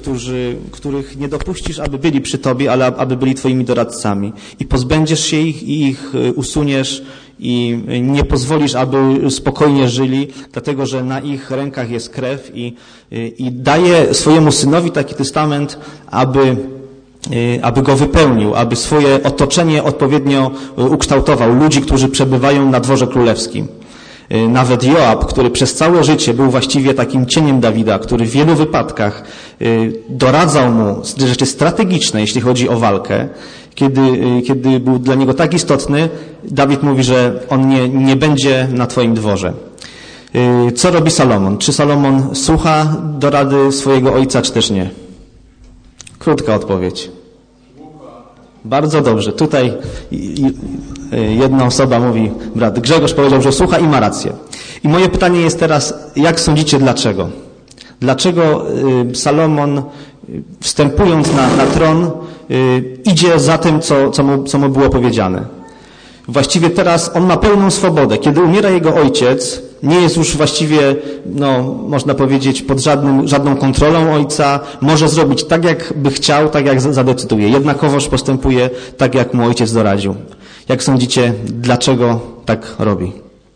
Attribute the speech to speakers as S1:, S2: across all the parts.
S1: których nie dopuścisz, aby byli przy Tobie, ale aby byli Twoimi doradcami. I pozbędziesz się ich i ich usuniesz i nie pozwolisz, aby spokojnie żyli, dlatego że na ich rękach jest krew i daje swojemu synowi taki testament, aby go wypełnił, aby swoje otoczenie odpowiednio ukształtował, ludzi, którzy przebywają na dworze królewskim. Nawet Joab, który przez całe życie był właściwie takim cieniem Dawida, który w wielu wypadkach doradzał mu rzeczy strategiczne, jeśli chodzi o walkę, kiedy był dla niego tak istotny, Dawid mówi, że on nie będzie na Twoim dworze. Co robi Salomon? Czy Salomon słucha dorady swojego ojca, czy też nie? Krótka odpowiedź. Bardzo dobrze. Tutaj jedna osoba mówi, brat Grzegorz powiedział, że słucha i ma rację. I moje pytanie jest teraz, jak sądzicie dlaczego? Dlaczego Salomon, wstępując na tron, idzie za tym, co mu było powiedziane? Właściwie teraz on ma pełną swobodę. Kiedy umiera jego ojciec, nie jest już właściwie, można powiedzieć, pod żadną kontrolą ojca. Może zrobić tak, jak by chciał, tak jak zadecyduje. Jednakowoż postępuje tak, jak mu ojciec doradził. Jak sądzicie, dlaczego tak robi?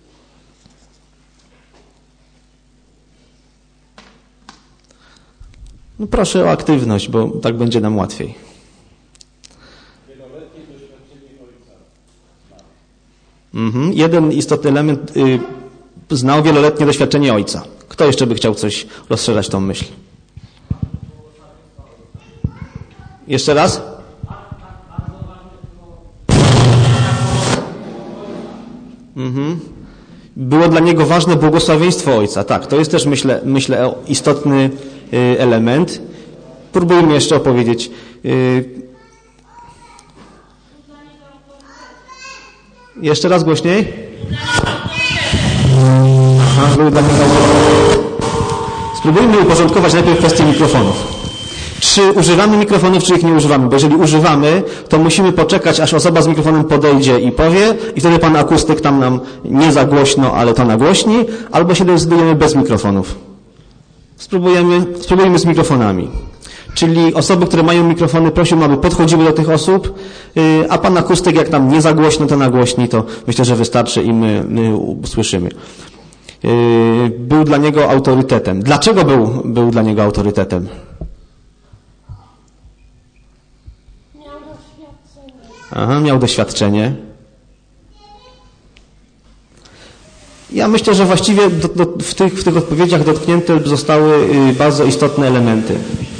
S1: Proszę o aktywność, bo tak będzie nam łatwiej. Jeden istotny element, znał wieloletnie doświadczenie ojca. Kto jeszcze by chciał coś rozszerzać tą myśl? Jeszcze raz? Było dla niego ważne błogosławieństwo ojca. Tak, to jest też, myślę, istotny element. Próbujmy jeszcze opowiedzieć. Jeszcze raz głośniej. Spróbujmy uporządkować najpierw kwestię mikrofonów. Czy używamy mikrofonów, czy ich nie używamy? Bo jeżeli używamy, to musimy poczekać, aż osoba z mikrofonem podejdzie i powie i wtedy pan akustyk tam nam nie za głośno, ale to nagłośni, albo się decydujemy bez mikrofonów. Spróbujmy z mikrofonami. Czyli osoby, które mają mikrofony, prosiłbym, aby podchodziły do tych osób, a pan akustyk, jak nam nie za głośno, to nagłośni, to myślę, że wystarczy i my usłyszymy. Był dla niego autorytetem. Dlaczego był dla niego autorytetem? Miał doświadczenie. Ja myślę, że właściwie w tych odpowiedziach dotknięte zostały bardzo istotne elementy.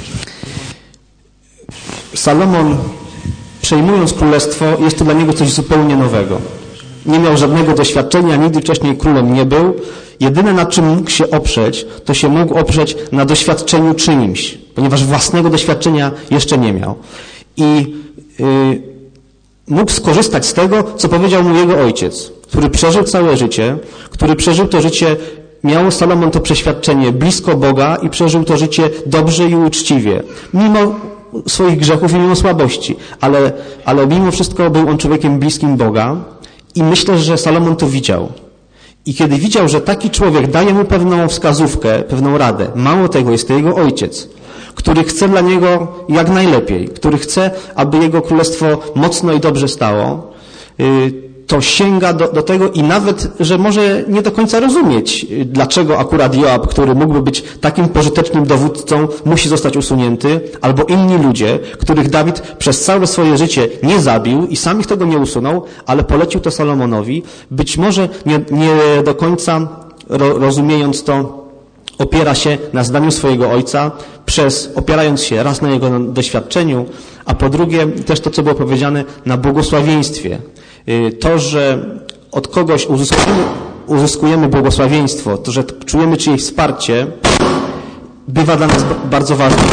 S1: Salomon, przejmując królestwo, jest to dla niego coś zupełnie nowego. Nie miał żadnego doświadczenia, nigdy wcześniej królem nie był. Jedyne, na czym mógł się oprzeć, to się mógł oprzeć na doświadczeniu czyimś, ponieważ własnego doświadczenia jeszcze nie miał. I mógł skorzystać z tego, co powiedział mu jego ojciec, który przeżył całe życie, który przeżył to życie, miał Salomon to przeświadczenie blisko Boga i przeżył to życie dobrze i uczciwie. Mimo swoich grzechów i mimo słabości, ale mimo wszystko był on człowiekiem bliskim Boga i myślę, że Salomon to widział. I kiedy widział, że taki człowiek daje mu pewną wskazówkę, pewną radę, mało tego, jest to jego ojciec, który chce dla niego jak najlepiej, który chce, aby jego królestwo mocno i dobrze stało, to sięga do tego i nawet, że może nie do końca rozumieć, dlaczego akurat Joab, który mógłby być takim pożytecznym dowódcą, musi zostać usunięty, albo inni ludzie, których Dawid przez całe swoje życie nie zabił i sam ich tego nie usunął, ale polecił to Salomonowi, być może nie do końca rozumiejąc to, opiera się na zdaniu swojego ojca, opierając się raz na jego doświadczeniu, a po drugie też to, co było powiedziane, na błogosławieństwie. To, że od kogoś uzyskujemy błogosławieństwo, to, że czujemy czyjeś wsparcie, bywa dla nas bardzo ważne.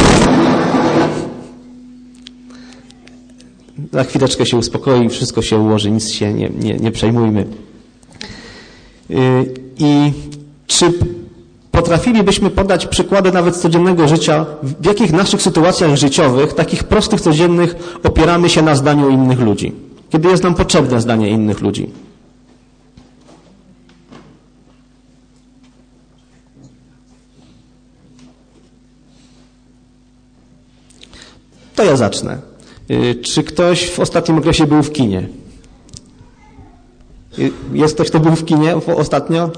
S1: Za chwileczkę się uspokoi, wszystko się ułoży, nic się nie przejmujmy. I czy potrafilibyśmy podać przykłady nawet z codziennego życia, w jakich naszych sytuacjach życiowych, takich prostych, codziennych, opieramy się na zdaniu innych ludzi? Kiedy jest nam potrzebne zdanie innych ludzi. To ja zacznę. Czy ktoś w ostatnim okresie był w kinie? Jest ktoś, kto był w kinie ostatnio?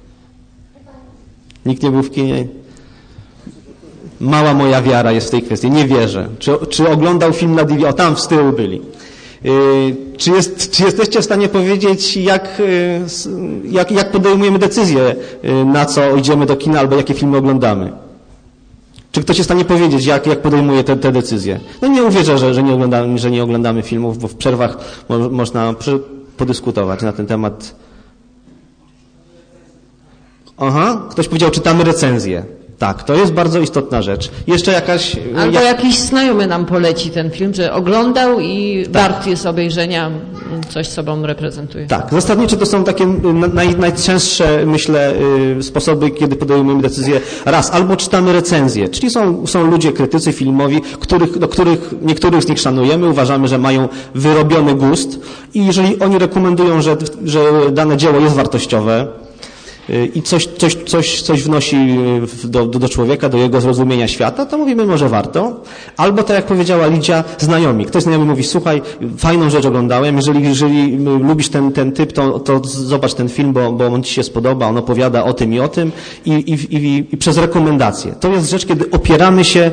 S1: Nikt nie był w kinie? Mała moja wiara jest w tej kwestii. Nie wierzę. Czy oglądał film na DVD? O, tam z tyłu byli. Czy jesteście w stanie powiedzieć, jak podejmujemy decyzję, na co idziemy do kina albo jakie filmy oglądamy? Czy ktoś jest w stanie powiedzieć, jak podejmuje te decyzje? No nie uwierzę, że nie oglądamy filmów, bo w przerwach można podyskutować na ten temat. Aha, ktoś powiedział, czytamy recenzję. Tak, to jest bardzo istotna rzecz. Jeszcze jakaś...
S2: Albo jakiś znajomy nam poleci ten film, że oglądał i wart jest obejrzenia, coś sobą reprezentuje.
S1: Tak, zasadniczo to są takie najczęstsze, myślę, sposoby, kiedy podejmujemy decyzję. Raz, albo czytamy recenzje, czyli są ludzie, krytycy filmowi, niektórych z nich szanujemy, uważamy, że mają wyrobiony gust i jeżeli oni rekomendują, że dane dzieło jest wartościowe, i coś wnosi do człowieka, do jego zrozumienia świata, to mówimy, może warto. Albo tak jak powiedziała Lidia, znajomi. Ktoś znajomy mówi, słuchaj, fajną rzecz oglądałem, jeżeli lubisz ten typ, to zobacz ten film, bo on ci się spodoba, on opowiada o tym i o tym i przez rekomendacje. To jest rzecz, kiedy opieramy się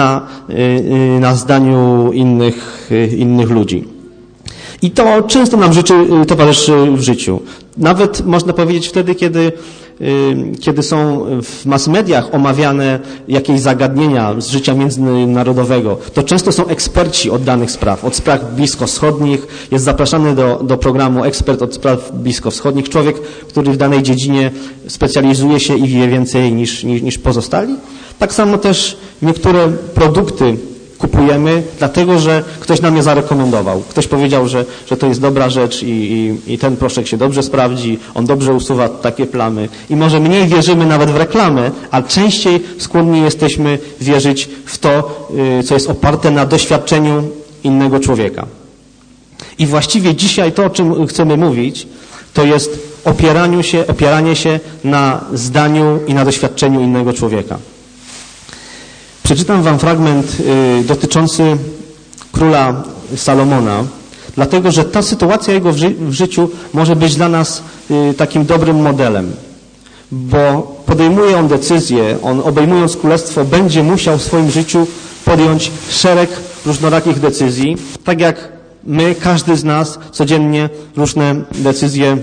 S1: na zdaniu innych ludzi. I to często nam towarzyszy w życiu. Nawet można powiedzieć wtedy, kiedy są w mass mediach omawiane jakieś zagadnienia z życia międzynarodowego, to często są eksperci od danych spraw, od spraw bliskowschodnich. Jest zapraszany do programu ekspert od spraw bliskowschodnich, człowiek, który w danej dziedzinie specjalizuje się i wie więcej niż pozostali. Tak samo też niektóre produkty kupujemy, dlatego że ktoś nam je zarekomendował. Ktoś powiedział, że to jest dobra rzecz i ten proszek się dobrze sprawdzi, on dobrze usuwa takie plamy. I może mniej wierzymy nawet w reklamę, a częściej skłonni jesteśmy wierzyć w to, co jest oparte na doświadczeniu innego człowieka. I właściwie dzisiaj to, o czym chcemy mówić, to jest opieranie się na zdaniu i na doświadczeniu innego człowieka. Przeczytam wam fragment dotyczący króla Salomona, dlatego że ta sytuacja jego w życiu może być dla nas takim dobrym modelem, bo podejmuje on decyzję, on obejmując królestwo będzie musiał w swoim życiu podjąć szereg różnorakich decyzji, tak jak my, każdy z nas codziennie różne decyzje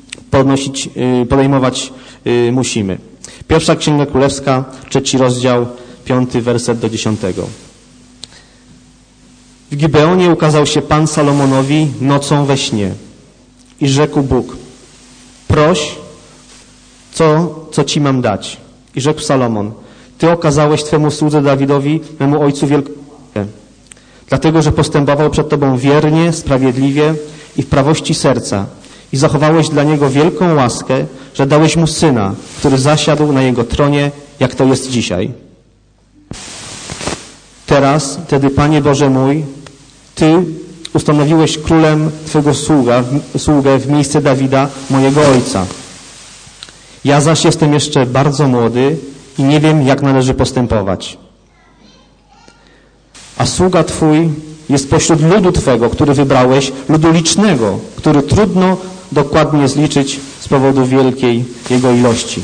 S1: podejmować musimy. Pierwsza Księga Królewska, 3 rozdział, 5 werset do 10. W Gibeonie ukazał się Pan Salomonowi nocą we śnie i rzekł Bóg, proś, co ci mam dać. I rzekł Salomon, Ty okazałeś Twemu słudze Dawidowi, memu ojcu wielką łaskę, dlatego, że postępował przed Tobą wiernie, sprawiedliwie i w prawości serca i zachowałeś dla niego wielką łaskę, że dałeś mu syna, który zasiadł na jego tronie, jak to jest dzisiaj. Teraz, wtedy, Panie Boże mój, Ty ustanowiłeś królem Twego sługę w miejsce Dawida, mojego ojca. Ja zaś jestem jeszcze bardzo młody i nie wiem, jak należy postępować. A sługa Twój jest pośród ludu Twego, który wybrałeś, ludu licznego, który trudno dokładnie zliczyć z powodu wielkiej jego ilości.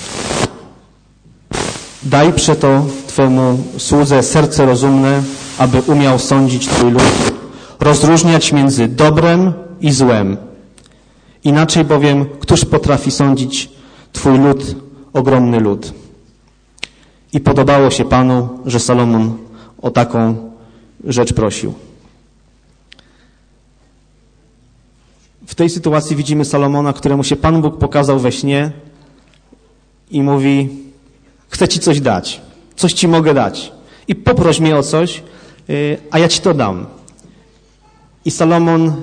S1: Daj przeto Twemu słudze serce rozumne, aby umiał sądzić Twój lud, rozróżniać między dobrem i złem. Inaczej bowiem, któż potrafi sądzić Twój lud, ogromny lud? I podobało się Panu, że Salomon o taką rzecz prosił. W tej sytuacji widzimy Salomona, któremu się Pan Bóg pokazał we śnie i mówi, chcę Ci coś dać, coś Ci mogę dać i poproś mnie o coś, a ja Ci to dam. I Salomon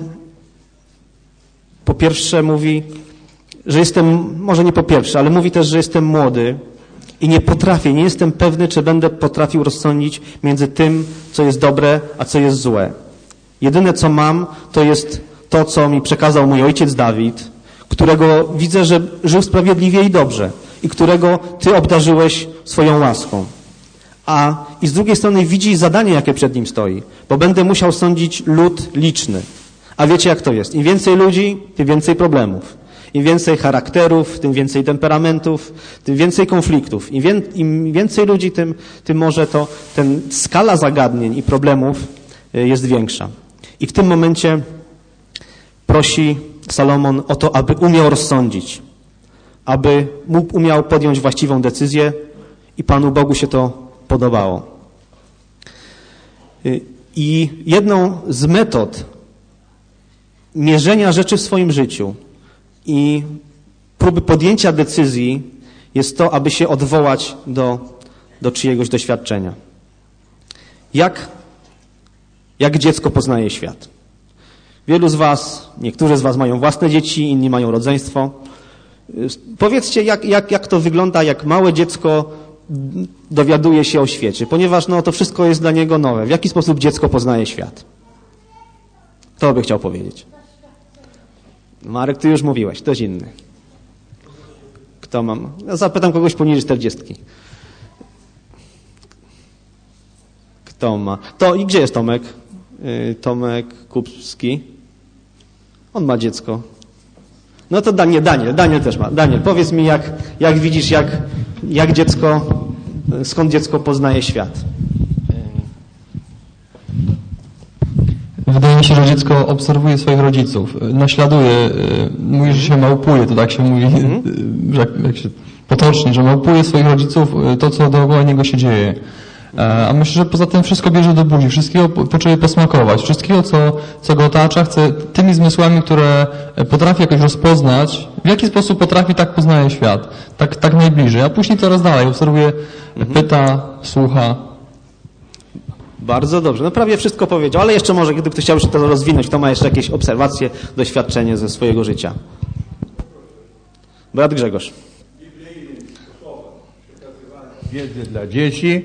S1: po pierwsze mówi, że jestem, może nie po pierwsze, ale mówi też, że jestem młody i nie jestem pewny, czy będę potrafił rozsądzić między tym, co jest dobre, a co jest złe. Jedyne, co mam, to jest to, co mi przekazał mój ojciec Dawid, którego widzę, że żył sprawiedliwie i dobrze i którego Ty obdarzyłeś swoją łaską. I z drugiej strony widzi zadanie, jakie przed nim stoi, bo będę musiał sądzić lud liczny. A wiecie, jak to jest? Im więcej ludzi, tym więcej problemów. Im więcej charakterów, tym więcej temperamentów, tym więcej konfliktów. Im więcej ludzi, tym może skala zagadnień i problemów jest większa. I w tym momencie prosi Salomon o to, aby umiał rozsądzić, aby umiał podjąć właściwą decyzję i Panu Bogu się to podobało. I jedną z metod mierzenia rzeczy w swoim życiu i próby podjęcia decyzji jest to, aby się odwołać do czyjegoś doświadczenia. Jak dziecko poznaje świat? Wielu z was, niektórzy z was mają własne dzieci, inni mają rodzeństwo. Powiedzcie, jak to wygląda, jak małe dziecko dowiaduje się o świecie, ponieważ to wszystko jest dla niego nowe. W jaki sposób dziecko poznaje świat? Kto by chciał powiedzieć? Marek, ty już mówiłeś, ktoś inny. Kto mam? Ja zapytam kogoś poniżej 40. Kto ma? I gdzie jest Tomek? Tomek Kupski. On ma dziecko. No to Daniel też ma. Daniel, powiedz mi, jak widzisz, jak dziecko, skąd dziecko poznaje świat?
S3: Wydaje mi się, że dziecko obserwuje swoich rodziców, naśladuje, mówi, że się małpuje, to tak się mówi, jak się potocznie, że małpuje swoich rodziców, to co dookoła niego się dzieje. A myślę, że poza tym wszystko bierze do buzi, wszystkiego potrzebuje posmakować, wszystkiego, co go otacza, chce tymi zmysłami, które potrafi jakoś rozpoznać, w jaki sposób potrafi, tak poznaje świat, tak najbliżej, a później coraz dalej obserwuje, pyta, słucha.
S1: Bardzo dobrze. Prawie wszystko powiedział, ale jeszcze może, gdyby ktoś chciał to rozwinąć, kto ma jeszcze jakieś obserwacje, doświadczenie ze swojego życia. Brat Grzegorz.
S4: Wiedzy dla dzieci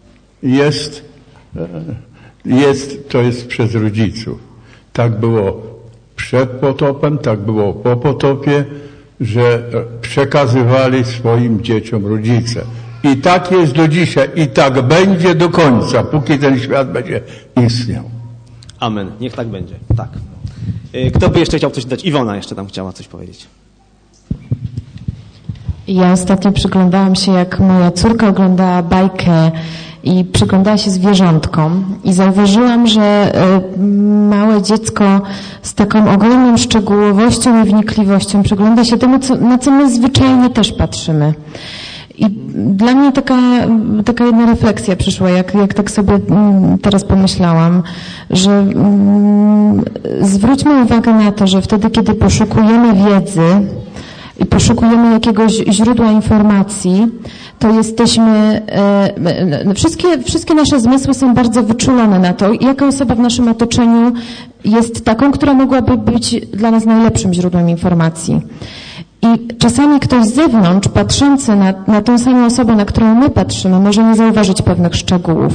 S4: to jest przez rodziców. Tak było przed potopem, tak było po potopie, że przekazywali swoim dzieciom rodzice. I tak jest do dzisiaj i tak będzie do końca, póki ten świat będzie istniał.
S1: Amen. Niech tak będzie. Tak. Kto by jeszcze chciał coś dodać? Iwona jeszcze tam chciała coś powiedzieć.
S5: Ja ostatnio przyglądałam się, jak moja córka oglądała bajkę i przyglądała się zwierzątkom i zauważyłam, że małe dziecko z taką ogromną szczegółowością i wnikliwością przygląda się temu, na co my zwyczajnie też patrzymy. I dla mnie taka jedna refleksja przyszła, jak tak sobie teraz pomyślałam, że zwróćmy uwagę na to, że wtedy, kiedy poszukujemy wiedzy i poszukujemy jakiegoś źródła informacji, to jesteśmy, wszystkie nasze zmysły są bardzo wyczulone na to, jaka osoba w naszym otoczeniu jest taką, która mogłaby być dla nas najlepszym źródłem informacji. I czasami ktoś z zewnątrz, patrzący na tą samą osobę, na którą my patrzymy, może nie zauważyć pewnych szczegółów.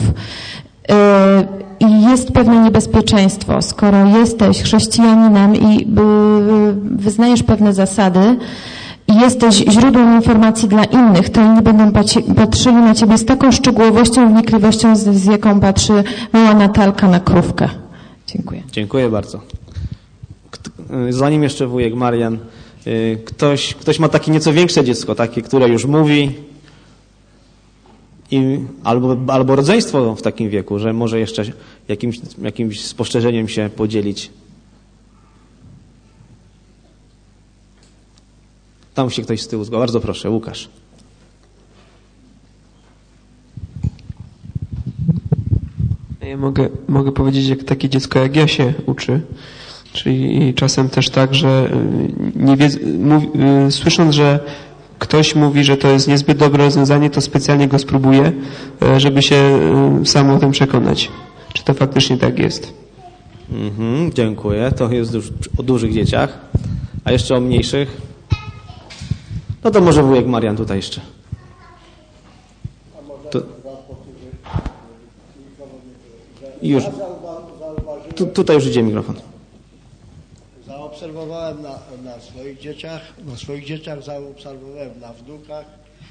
S5: I jest pewne niebezpieczeństwo. Skoro jesteś chrześcijaninem i wyznajesz pewne zasady i jesteś źródłem informacji dla innych, to inni będą patrzyli na ciebie z taką szczegółowością, wnikliwością, z jaką patrzy mała Natalka na krówkę. Dziękuję.
S1: Dziękuję bardzo. Zanim jeszcze wujek Marian, ktoś ma takie nieco większe dziecko, takie, które już mówi, albo rodzeństwo w takim wieku, że może jeszcze jakimś spostrzeżeniem się podzielić. Tam się ktoś z tyłu zgłaszał. Bardzo proszę, Łukasz.
S6: Ja mogę powiedzieć, jak takie dziecko jak ja się uczy. Czyli czasem też tak, że słysząc, że ktoś mówi, że to jest niezbyt dobre rozwiązanie, to specjalnie go spróbuję, żeby się sam o tym przekonać. Czy to faktycznie tak jest?
S1: Dziękuję. To jest już o dużych dzieciach. A jeszcze o mniejszych? No to może wujek Marian tutaj jeszcze. Już. Tutaj już idzie mikrofon.
S7: Zaobserwowałem na swoich dzieciach, zaobserwowałem na wnukach,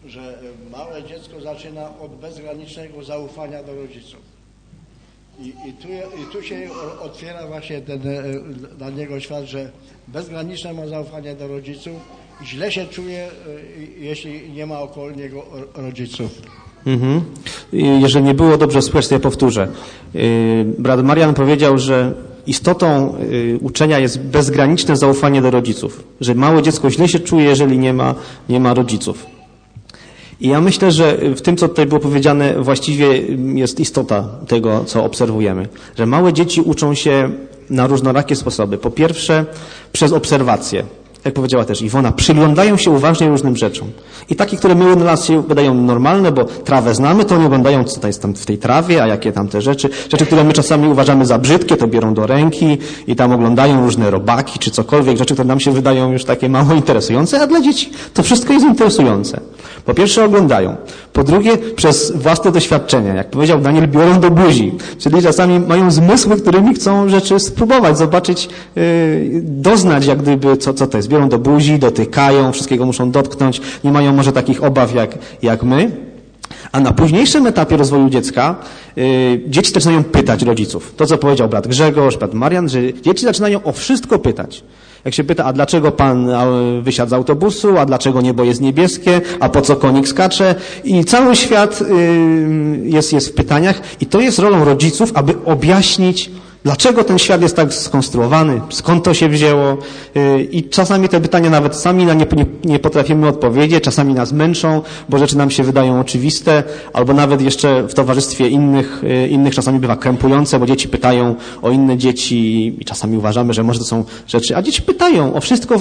S7: że małe dziecko zaczyna od bezgranicznego zaufania do rodziców. I tu się otwiera właśnie ten dla niego świat, że bezgraniczne ma zaufanie do rodziców i źle się czuje, jeśli nie ma około niego rodziców.
S1: Jeżeli nie było dobrze słychać, to ja powtórzę. Brat Marian powiedział, że istotą uczenia jest bezgraniczne zaufanie do rodziców. Że małe dziecko źle się czuje, jeżeli nie ma rodziców. I ja myślę, że w tym, co tutaj było powiedziane, właściwie jest istota tego, co obserwujemy. Że małe dzieci uczą się na różnorakie sposoby. Po pierwsze, przez obserwację. Jak powiedziała też Iwona, przyglądają się uważnie różnym rzeczom. I takie, które my u nas się wydają normalne, bo trawę znamy, to nie oglądają, co jest tam w tej trawie, a jakie tam te rzeczy. Rzeczy, które my czasami uważamy za brzydkie, to biorą do ręki i tam oglądają różne robaki czy cokolwiek. Rzeczy, które nam się wydają już takie mało interesujące, a dla dzieci to wszystko jest interesujące. Po pierwsze oglądają. Po drugie przez własne doświadczenia. Jak powiedział Daniel, biorą do buzi. Czyli czasami mają zmysły, którymi chcą rzeczy spróbować, zobaczyć, doznać jak gdyby, co to jest. Biorą do buzi, dotykają, wszystkiego muszą dotknąć. Nie mają może takich obaw jak my. A na późniejszym etapie rozwoju dziecka dzieci zaczynają pytać rodziców. To, co powiedział brat Grzegorz, brat Marian, że dzieci zaczynają o wszystko pytać. Jak się pyta, a dlaczego pan wysiadł z autobusu, a dlaczego niebo jest niebieskie, a po co konik skacze? I cały świat jest w pytaniach i to jest rolą rodziców, aby objaśnić, dlaczego ten świat jest tak skonstruowany, skąd to się wzięło. I czasami te pytania nawet sami nie potrafimy odpowiedzieć, czasami nas męczą, bo rzeczy nam się wydają oczywiste, albo nawet jeszcze w towarzystwie innych czasami bywa krępujące, bo dzieci pytają o inne dzieci i czasami uważamy, że może to są rzeczy, a dzieci pytają o wszystko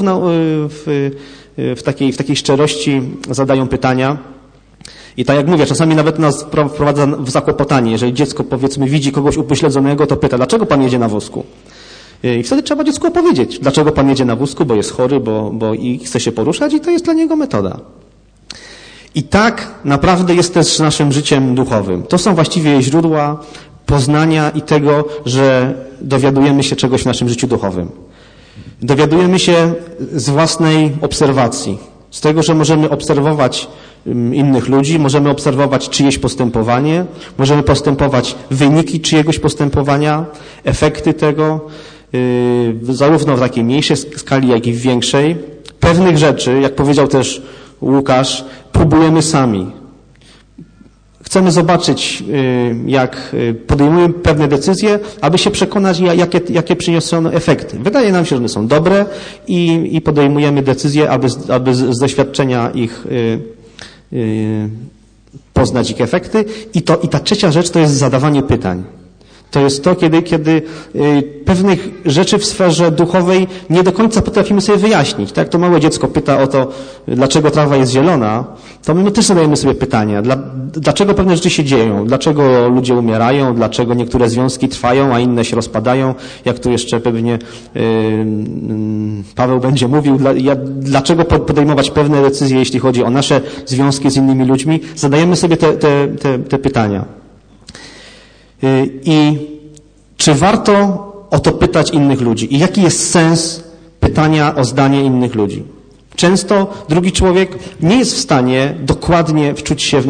S1: w takiej szczerości, zadają pytania. I tak jak mówię, czasami nawet nas wprowadza w zakłopotanie. Jeżeli dziecko, powiedzmy, widzi kogoś upośledzonego, to pyta, dlaczego pan jedzie na wózku? I wtedy trzeba dziecku opowiedzieć, dlaczego pan jedzie na wózku, bo jest chory, bo i chce się poruszać i to jest dla niego metoda. I tak naprawdę jest też naszym życiem duchowym. To są właściwie źródła poznania i tego, że dowiadujemy się czegoś w naszym życiu duchowym. Dowiadujemy się z własnej obserwacji, z tego, że możemy obserwować innych ludzi, możemy obserwować czyjeś postępowanie, możemy postępować wyniki czyjegoś postępowania, efekty tego, zarówno w takiej mniejszej skali, jak i w większej. Pewnych rzeczy, jak powiedział też Łukasz, próbujemy sami. Chcemy zobaczyć, jak podejmujemy pewne decyzje, aby się przekonać, jakie przyniosą efekty. Wydaje nam się, że one są dobre i podejmujemy decyzje, aby z doświadczenia ich poznać ich efekty. I ta trzecia rzecz to jest zadawanie pytań. To jest to, kiedy pewnych rzeczy w sferze duchowej nie do końca potrafimy sobie wyjaśnić. Tak jak to małe dziecko pyta o to, dlaczego trawa jest zielona, to my też zadajemy sobie pytania. Dlaczego pewne rzeczy się dzieją? Dlaczego ludzie umierają? Dlaczego niektóre związki trwają, a inne się rozpadają? Jak tu jeszcze pewnie Paweł będzie mówił, dlaczego podejmować pewne decyzje, jeśli chodzi o nasze związki z innymi ludźmi? Zadajemy sobie te pytania. I czy warto o to pytać innych ludzi? I jaki jest sens pytania o zdanie innych ludzi? Często drugi człowiek nie jest w stanie dokładnie wczuć się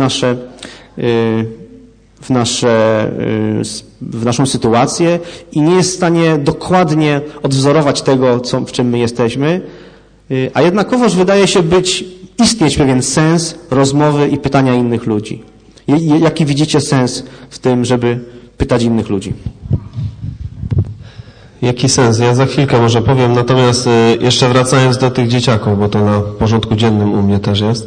S1: w naszą sytuację i nie jest w stanie dokładnie odwzorować tego, w czym my jesteśmy, a jednakowoż wydaje się istnieć pewien sens rozmowy i pytania innych ludzi. Jaki widzicie sens w tym, żeby pytać innych ludzi?
S8: Jaki sens? Ja za chwilkę może powiem, natomiast jeszcze wracając do tych dzieciaków, bo to na porządku dziennym u mnie też jest.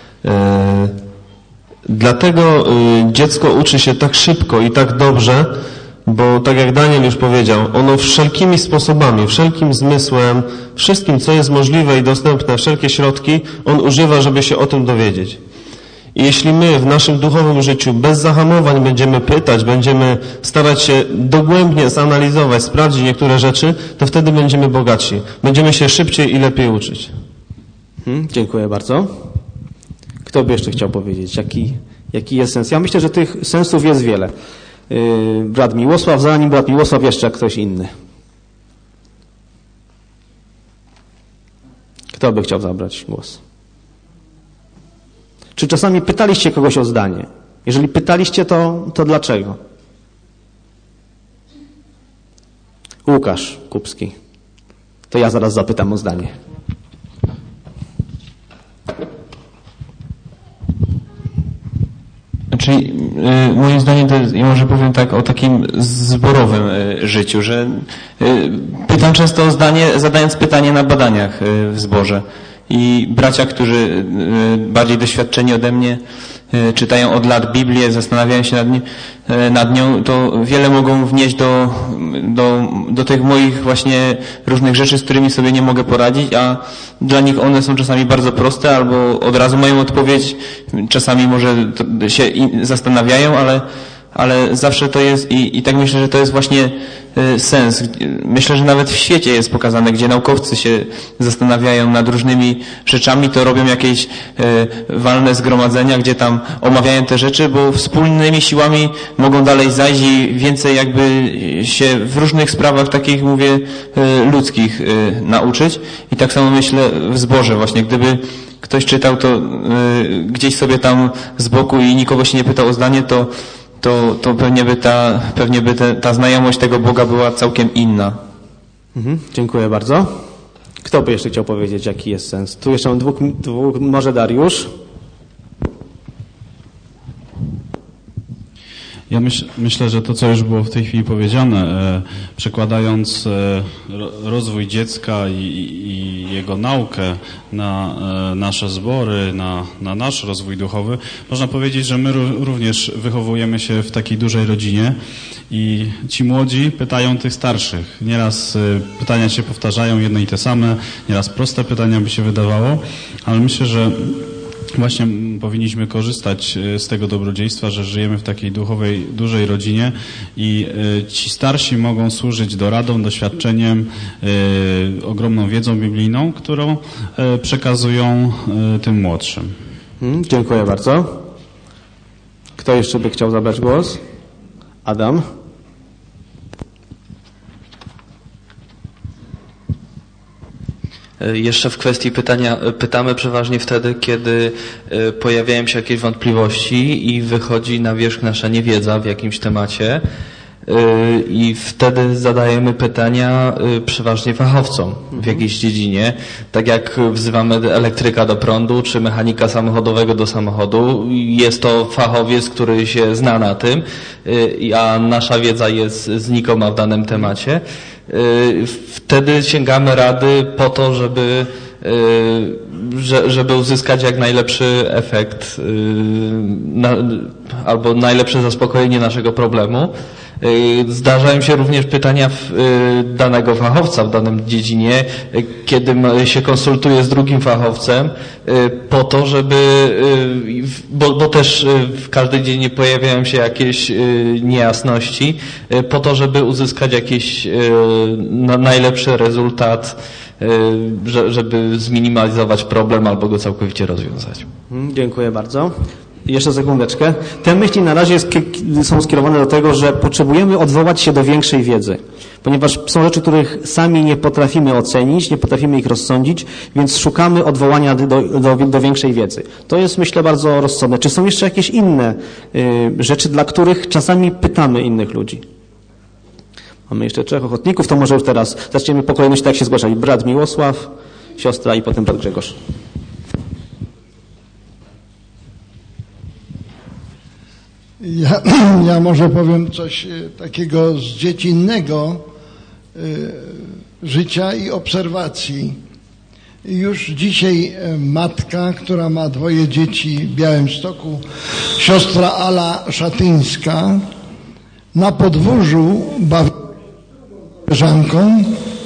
S8: Dlatego dziecko uczy się tak szybko i tak dobrze, bo tak jak Daniel już powiedział, ono wszelkimi sposobami, wszelkim zmysłem, wszystkim, co jest możliwe i dostępne, wszelkie środki, on używa, żeby się o tym dowiedzieć. I jeśli my w naszym duchowym życiu bez zahamowań będziemy pytać, będziemy starać się dogłębnie zanalizować, sprawdzić niektóre rzeczy, to wtedy będziemy bogatsi. Będziemy się szybciej i lepiej uczyć.
S1: Dziękuję bardzo. Kto by jeszcze chciał powiedzieć, jaki jest sens? Ja myślę, że tych sensów jest wiele. Brat Miłosław, za nim brat Miłosław, jeszcze ktoś inny. Kto by chciał zabrać głos? Czy czasami pytaliście kogoś o zdanie? Jeżeli pytaliście, to dlaczego? Łukasz Kupski. To ja zaraz zapytam o zdanie.
S9: Czyli moim zdaniem, to jest, ja może powiem tak o takim zborowym życiu, że pytam często o zdanie, zadając pytanie na badaniach w zborze. I bracia, którzy bardziej doświadczeni ode mnie, czytają od lat Biblię, zastanawiają się nad nią, to wiele mogą wnieść do tych moich właśnie różnych rzeczy, z którymi sobie nie mogę poradzić, a dla nich one są czasami bardzo proste, albo od razu mają odpowiedź, czasami może się zastanawiają, ale zawsze to jest i tak myślę, że to jest właśnie sens. Myślę, że nawet w świecie jest pokazane, gdzie naukowcy się zastanawiają nad różnymi rzeczami, to robią jakieś walne zgromadzenia, gdzie tam omawiają te rzeczy, bo wspólnymi siłami mogą dalej zajść i więcej jakby się w różnych sprawach takich, mówię, ludzkich nauczyć. I tak samo myślę w zborze właśnie, gdyby ktoś czytał to gdzieś sobie tam z boku i nikogo się nie pytał o zdanie, to pewnie by ta znajomość tego Boga była całkiem inna.
S1: Dziękuję bardzo. Kto by jeszcze chciał powiedzieć, jaki jest sens? Tu jeszcze mam dwóch, może Dariusz?
S10: Ja myślę, że to, co już było w tej chwili powiedziane, przekładając rozwój dziecka i jego naukę na nasze zbory, na nasz rozwój duchowy, można powiedzieć, że my również wychowujemy się w takiej dużej rodzinie i ci młodzi pytają tych starszych. Nieraz pytania się powtarzają, jedne i te same, nieraz proste pytania by się wydawało, ale myślę, że właśnie powinniśmy korzystać z tego dobrodziejstwa, że żyjemy w takiej duchowej, dużej rodzinie i ci starsi mogą służyć doradą, doświadczeniem, ogromną wiedzą biblijną, którą przekazują tym młodszym.
S1: Dziękuję bardzo. Kto jeszcze by chciał zabrać głos? Adam?
S11: Jeszcze w kwestii pytania, pytamy przeważnie wtedy, kiedy pojawiają się jakieś wątpliwości i wychodzi na wierzch nasza niewiedza w jakimś temacie i wtedy zadajemy pytania przeważnie fachowcom w jakiejś dziedzinie, tak jak wzywamy elektryka do prądu czy mechanika samochodowego do samochodu. Jest to fachowiec, który się zna na tym, a nasza wiedza jest znikoma w danym temacie. Wtedy sięgamy rady po to, żeby uzyskać jak najlepszy efekt albo najlepsze zaspokojenie naszego problemu. Zdarzają się również pytania danego fachowca w danym dziedzinie, kiedy się konsultuje z drugim fachowcem po to, żeby, bo też w każdej dziedzinie pojawiają się jakieś niejasności, po to, żeby uzyskać jakiś najlepszy rezultat, żeby zminimalizować problem albo go całkowicie rozwiązać.
S1: Dziękuję bardzo. Jeszcze sekundeczkę. Te myśli na razie są skierowane do tego, że potrzebujemy odwołać się do większej wiedzy, ponieważ są rzeczy, których sami nie potrafimy ocenić, nie potrafimy ich rozsądzić, więc szukamy odwołania do większej wiedzy. To jest, myślę, bardzo rozsądne. Czy są jeszcze jakieś inne rzeczy, dla których czasami pytamy innych ludzi? Mamy jeszcze 3 ochotników, to może już teraz zaczniemy po kolejności, tak się zgłaszali. Brat Miłosław, siostra i potem brat Grzegorz.
S12: Ja może powiem coś takiego z dziecinnego życia i obserwacji. Już dzisiaj matka, która ma 2 dzieci w Białymstoku, siostra Ala Szatyńska, na podwórzu bawiła koleżanką,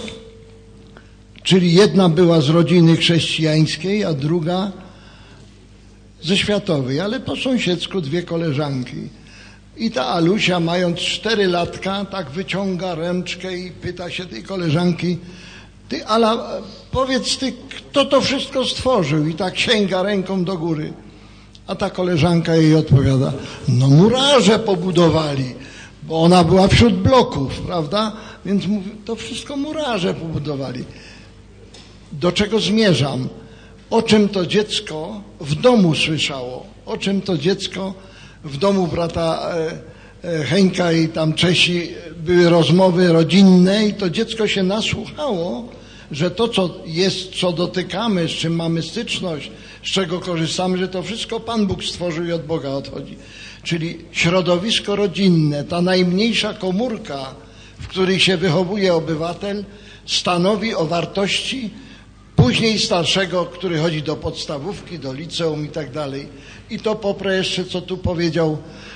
S12: czyli jedna była z rodziny chrześcijańskiej, a druga ze światowej, ale po sąsiedzku 2 koleżanki. I ta Alusia, mając 4 latka, tak wyciąga ręczkę i pyta się tej koleżanki: ty, Ala, powiedz ty, kto to wszystko stworzył? I tak sięga ręką do góry. A ta koleżanka jej odpowiada: no murarze pobudowali, bo ona była wśród bloków, prawda? Więc mówi, to wszystko murarze pobudowali. Do czego zmierzam? o czym to dziecko w domu słyszało, o czym to dziecko w domu brata Henka i tam Czesi były rozmowy rodzinne i to dziecko się nasłuchało, że to, co jest, co dotykamy, z czym mamy styczność, z czego korzystamy, że to wszystko Pan Bóg stworzył i od Boga odchodzi. Czyli środowisko rodzinne, ta najmniejsza komórka, w której się wychowuje obywatel, stanowi o wartości później starszego, który chodzi do podstawówki, do liceum i tak dalej. I to poprę jeszcze, co tu powiedział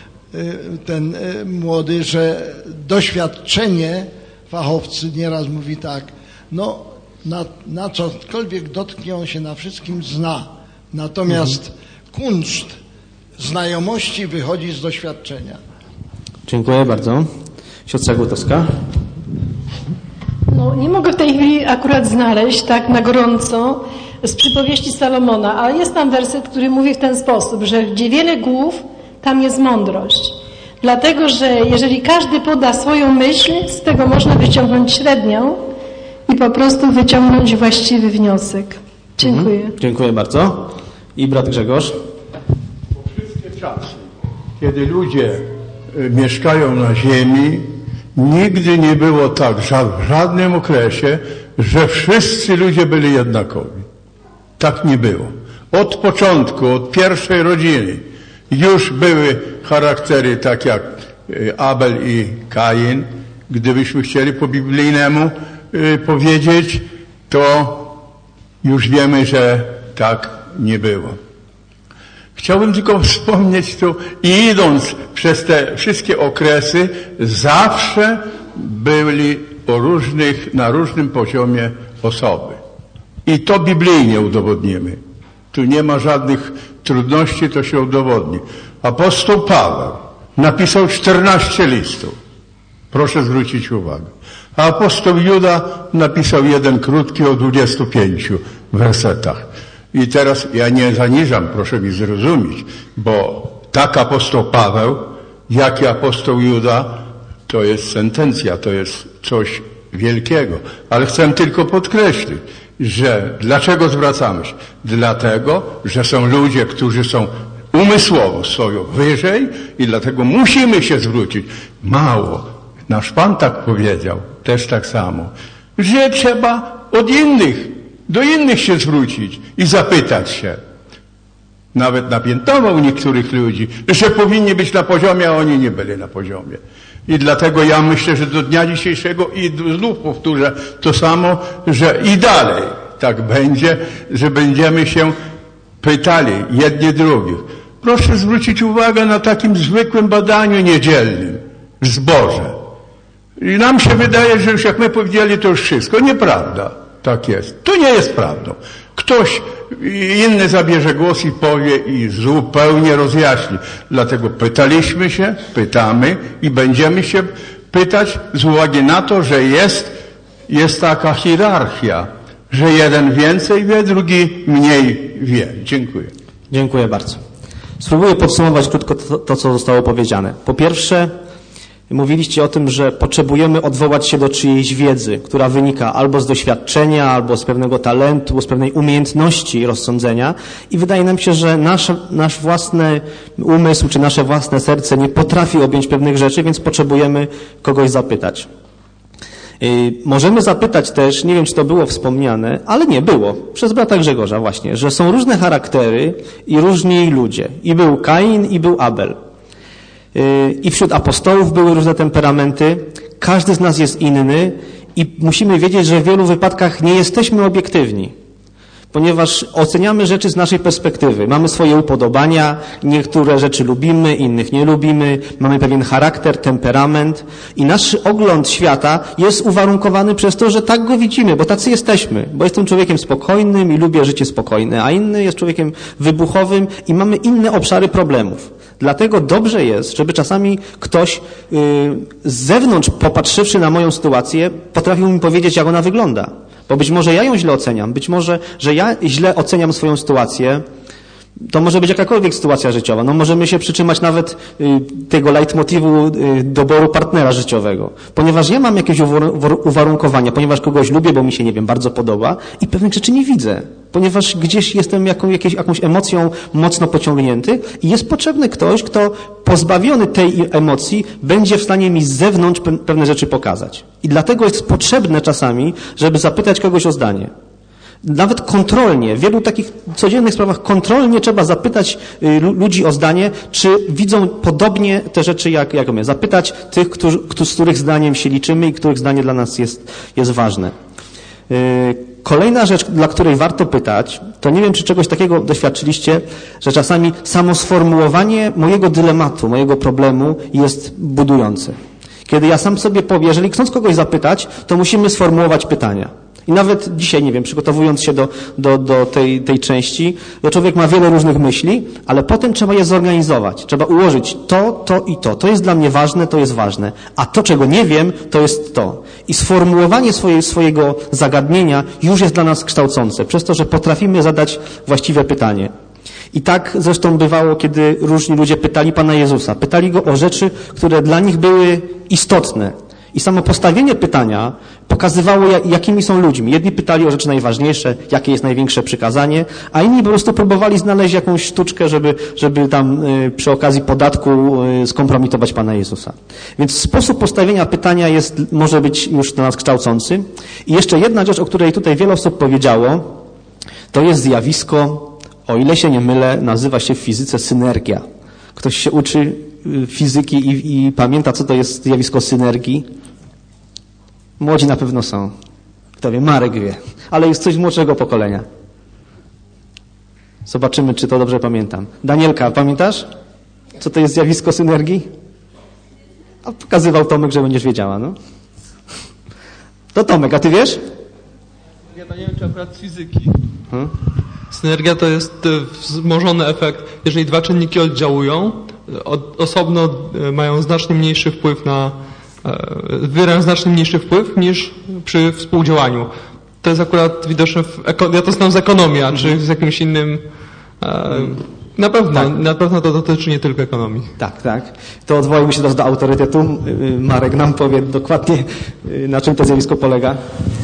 S12: ten młody, że doświadczenie, fachowcy nieraz mówi tak, no na cokolwiek dotknie, on się na wszystkim zna. Natomiast kunszt znajomości wychodzi z doświadczenia.
S1: Dziękuję bardzo. Siostra Głotowska.
S13: No, nie mogę w tej chwili akurat znaleźć tak na gorąco z przypowieści Salomona, ale jest tam werset, który mówi w ten sposób, że gdzie wiele głów, tam jest mądrość. Dlatego, że jeżeli każdy poda swoją myśl, z tego można wyciągnąć średnią i po prostu wyciągnąć właściwy wniosek. Dziękuję.
S1: Dziękuję bardzo. I brat Grzegorz.
S4: Wszystkie czasy, kiedy ludzie mieszkają na ziemi, nigdy nie było tak w żadnym okresie, że wszyscy ludzie byli jednakowi. Tak nie było. Od początku, od pierwszej rodziny już były charaktery tak jak Abel i Kain. Gdybyśmy chcieli po biblijnemu powiedzieć, to już wiemy, że tak nie było. Chciałbym tylko wspomnieć tu, i idąc przez te wszystkie okresy, zawsze byli na różnym poziomie osoby. I to biblijnie udowodnimy. Tu nie ma żadnych trudności, to się udowodni. Apostoł Paweł napisał 14 listów. Proszę zwrócić uwagę. A apostoł Juda napisał jeden krótki o 25 wersetach. I teraz ja nie zaniżam, proszę mi zrozumieć, bo tak apostoł Paweł, jak i apostoł Juda, to jest sentencja, to jest coś wielkiego. Ale chcę tylko podkreślić, że dlaczego zwracamy się? Dlatego, że są ludzie, którzy są umysłowo stoją wyżej i dlatego musimy się zwrócić. Mało. Nasz Pan tak powiedział, też tak samo, że trzeba do innych się zwrócić i zapytać się. Nawet napiętował niektórych ludzi, że powinni być na poziomie, a oni nie byli na poziomie. I dlatego ja myślę, że do dnia dzisiejszego i znów powtórzę to samo, że i dalej tak będzie, że będziemy się pytali jedni drugich. Proszę zwrócić uwagę na takim zwykłym badaniu niedzielnym w zborze. I nam się wydaje, że już jak my powiedzieli, to już wszystko. Nieprawda. Tak jest. To nie jest prawdą. Ktoś inny zabierze głos i powie i zupełnie rozjaśni. Dlatego pytaliśmy się, pytamy i będziemy się pytać z uwagi na to, że jest taka hierarchia, że jeden więcej wie, drugi mniej wie. Dziękuję.
S1: Dziękuję bardzo. Spróbuję podsumować krótko to, co zostało powiedziane. Po pierwsze, mówiliście o tym, że potrzebujemy odwołać się do czyjejś wiedzy, która wynika albo z doświadczenia, albo z pewnego talentu, z pewnej umiejętności rozsądzenia i wydaje nam się, że nasz własny umysł czy nasze własne serce nie potrafi objąć pewnych rzeczy, więc potrzebujemy kogoś zapytać. Możemy zapytać też, nie wiem, czy to było wspomniane, ale nie było, przez brata Grzegorza właśnie, że są różne charaktery i różni ludzie. I był Kain, i był Abel. I wśród apostołów były różne temperamenty. Każdy z nas jest inny i musimy wiedzieć, że w wielu wypadkach nie jesteśmy obiektywni, ponieważ oceniamy rzeczy z naszej perspektywy. Mamy swoje upodobania, niektóre rzeczy lubimy, innych nie lubimy, mamy pewien charakter, temperament i nasz ogląd świata jest uwarunkowany przez to, że tak go widzimy, bo tacy jesteśmy. Bo jestem człowiekiem spokojnym i lubię życie spokojne, a inny jest człowiekiem wybuchowym i mamy inne obszary problemów. Dlatego dobrze jest, żeby czasami ktoś z zewnątrz, popatrzywszy na moją sytuację, potrafił mi powiedzieć, jak ona wygląda. Bo być może ja ją źle oceniam, być może, że ja źle oceniam swoją sytuację. To może być jakakolwiek sytuacja życiowa. No możemy się przytrzymać nawet tego leitmotivu doboru partnera życiowego. Ponieważ ja mam jakieś uwarunkowania, ponieważ kogoś lubię, bo mi się, nie wiem, bardzo podoba i pewnych rzeczy nie widzę. ponieważ gdzieś jestem jakąś emocją mocno pociągnięty i jest potrzebny ktoś, kto pozbawiony tej emocji będzie w stanie mi z zewnątrz pewne rzeczy pokazać. I dlatego jest potrzebne czasami, żeby zapytać kogoś o zdanie. Nawet kontrolnie, w wielu takich codziennych sprawach kontrolnie trzeba zapytać ludzi o zdanie, czy widzą podobnie te rzeczy jak my. Zapytać tych, z których zdaniem się liczymy i których zdanie dla nas jest ważne. Kolejna rzecz, dla której warto pytać, to nie wiem, czy czegoś takiego doświadczyliście, że czasami samo sformułowanie mojego dylematu, mojego problemu jest budujące. Kiedy ja sam sobie powiem, jeżeli chcąc kogoś zapytać, to musimy sformułować pytania. I nawet dzisiaj, nie wiem, przygotowując się do tej części, to człowiek ma wiele różnych myśli, ale potem trzeba je zorganizować. Trzeba ułożyć to i to. To jest dla mnie ważne, to jest ważne. A to, czego nie wiem, to jest to. I sformułowanie swojego zagadnienia już jest dla nas kształcące, przez to, że potrafimy zadać właściwe pytanie. I tak zresztą bywało, kiedy różni ludzie pytali Pana Jezusa. Pytali Go o rzeczy, które dla nich były istotne. I samo postawienie pytania pokazywało, jakimi są ludźmi. Jedni pytali o rzeczy najważniejsze, jakie jest największe przykazanie, a inni po prostu próbowali znaleźć jakąś sztuczkę, żeby tam przy okazji podatku skompromitować Pana Jezusa. Więc sposób postawienia pytania może być już dla nas kształcący. I jeszcze jedna rzecz, o której tutaj wiele osób powiedziało, to jest zjawisko, o ile się nie mylę, nazywa się w fizyce synergia. Ktoś się uczy fizyki i pamięta, co to jest zjawisko synergii? Młodzi na pewno są. Kto wie? Marek wie. Ale jest coś z młodszego pokolenia. Zobaczymy, czy to dobrze pamiętam. Danielka, pamiętasz? Co to jest zjawisko synergii? A pokazywał Tomek, że będziesz wiedziała, no. To Tomek, a ty wiesz?
S14: Ja to nie wiem, czy akurat z fizyki. Synergia to jest wzmożony efekt, jeżeli dwa czynniki oddziałują, osobno mają znacznie mniejszy wpływ wywierają znacznie mniejszy wpływ niż przy współdziałaniu. To jest akurat widoczne ja to znam z ekonomii, a czy z jakimś innym... Na pewno to dotyczy nie tylko ekonomii.
S1: Tak. To odwołajmy się teraz do autorytetu. Marek nam powie dokładnie, na czym to zjawisko polega.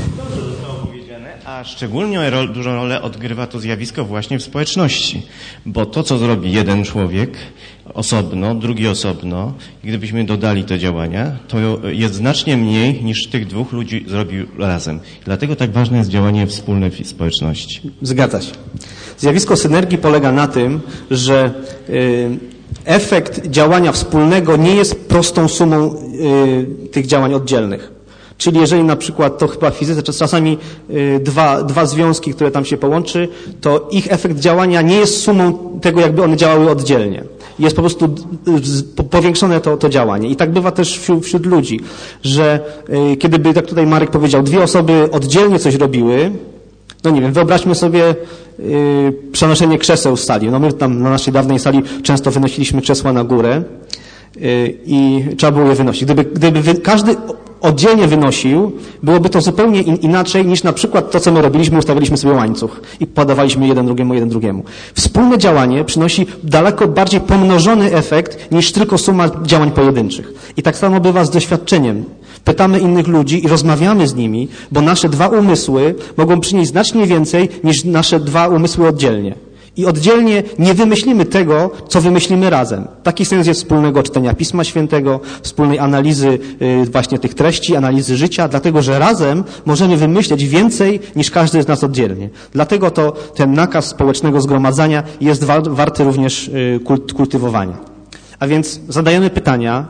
S15: A szczególnie dużą rolę odgrywa to zjawisko właśnie w społeczności, bo to, co zrobi jeden człowiek osobno, drugi osobno, gdybyśmy dodali te działania, to jest znacznie mniej niż tych dwóch ludzi zrobił razem. Dlatego tak ważne jest działanie wspólne w społeczności.
S1: Zgadza się. Zjawisko synergii polega na tym, że efekt działania wspólnego nie jest prostą sumą tych działań oddzielnych. Czyli jeżeli na przykład, to chyba w fizyce, czasami dwa związki, które tam się połączy, to ich efekt działania nie jest sumą tego, jakby one działały oddzielnie. Jest po prostu powiększone to działanie. I tak bywa też wśród ludzi, że kiedy by, tak tutaj Marek powiedział, dwie osoby oddzielnie coś robiły, no nie wiem, wyobraźmy sobie przenoszenie krzeseł z sali. No my tam na naszej dawnej sali często wynosiliśmy krzesła na górę i trzeba było je wynosić. Gdyby każdy oddzielnie wynosił, byłoby to zupełnie inaczej niż na przykład to, co my robiliśmy, ustawiliśmy sobie łańcuch i podawaliśmy jeden drugiemu. Wspólne działanie przynosi daleko bardziej pomnożony efekt niż tylko suma działań pojedynczych. I tak samo bywa z doświadczeniem. Pytamy innych ludzi i rozmawiamy z nimi, bo nasze dwa umysły mogą przynieść znacznie więcej niż nasze dwa umysły oddzielnie. I oddzielnie nie wymyślimy tego, co wymyślimy razem. Taki sens jest wspólnego czytania Pisma Świętego, wspólnej analizy właśnie tych treści, analizy życia, dlatego że razem możemy wymyśleć więcej niż każdy z nas oddzielnie. Dlatego to ten nakaz społecznego zgromadzania jest warty również kultywowania. A więc zadajemy pytania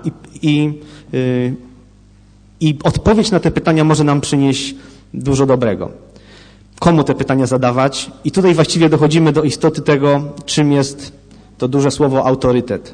S1: i odpowiedź na te pytania może nam przynieść dużo dobrego. Komu te pytania zadawać? I tutaj właściwie dochodzimy do istoty tego, czym jest to duże słowo autorytet.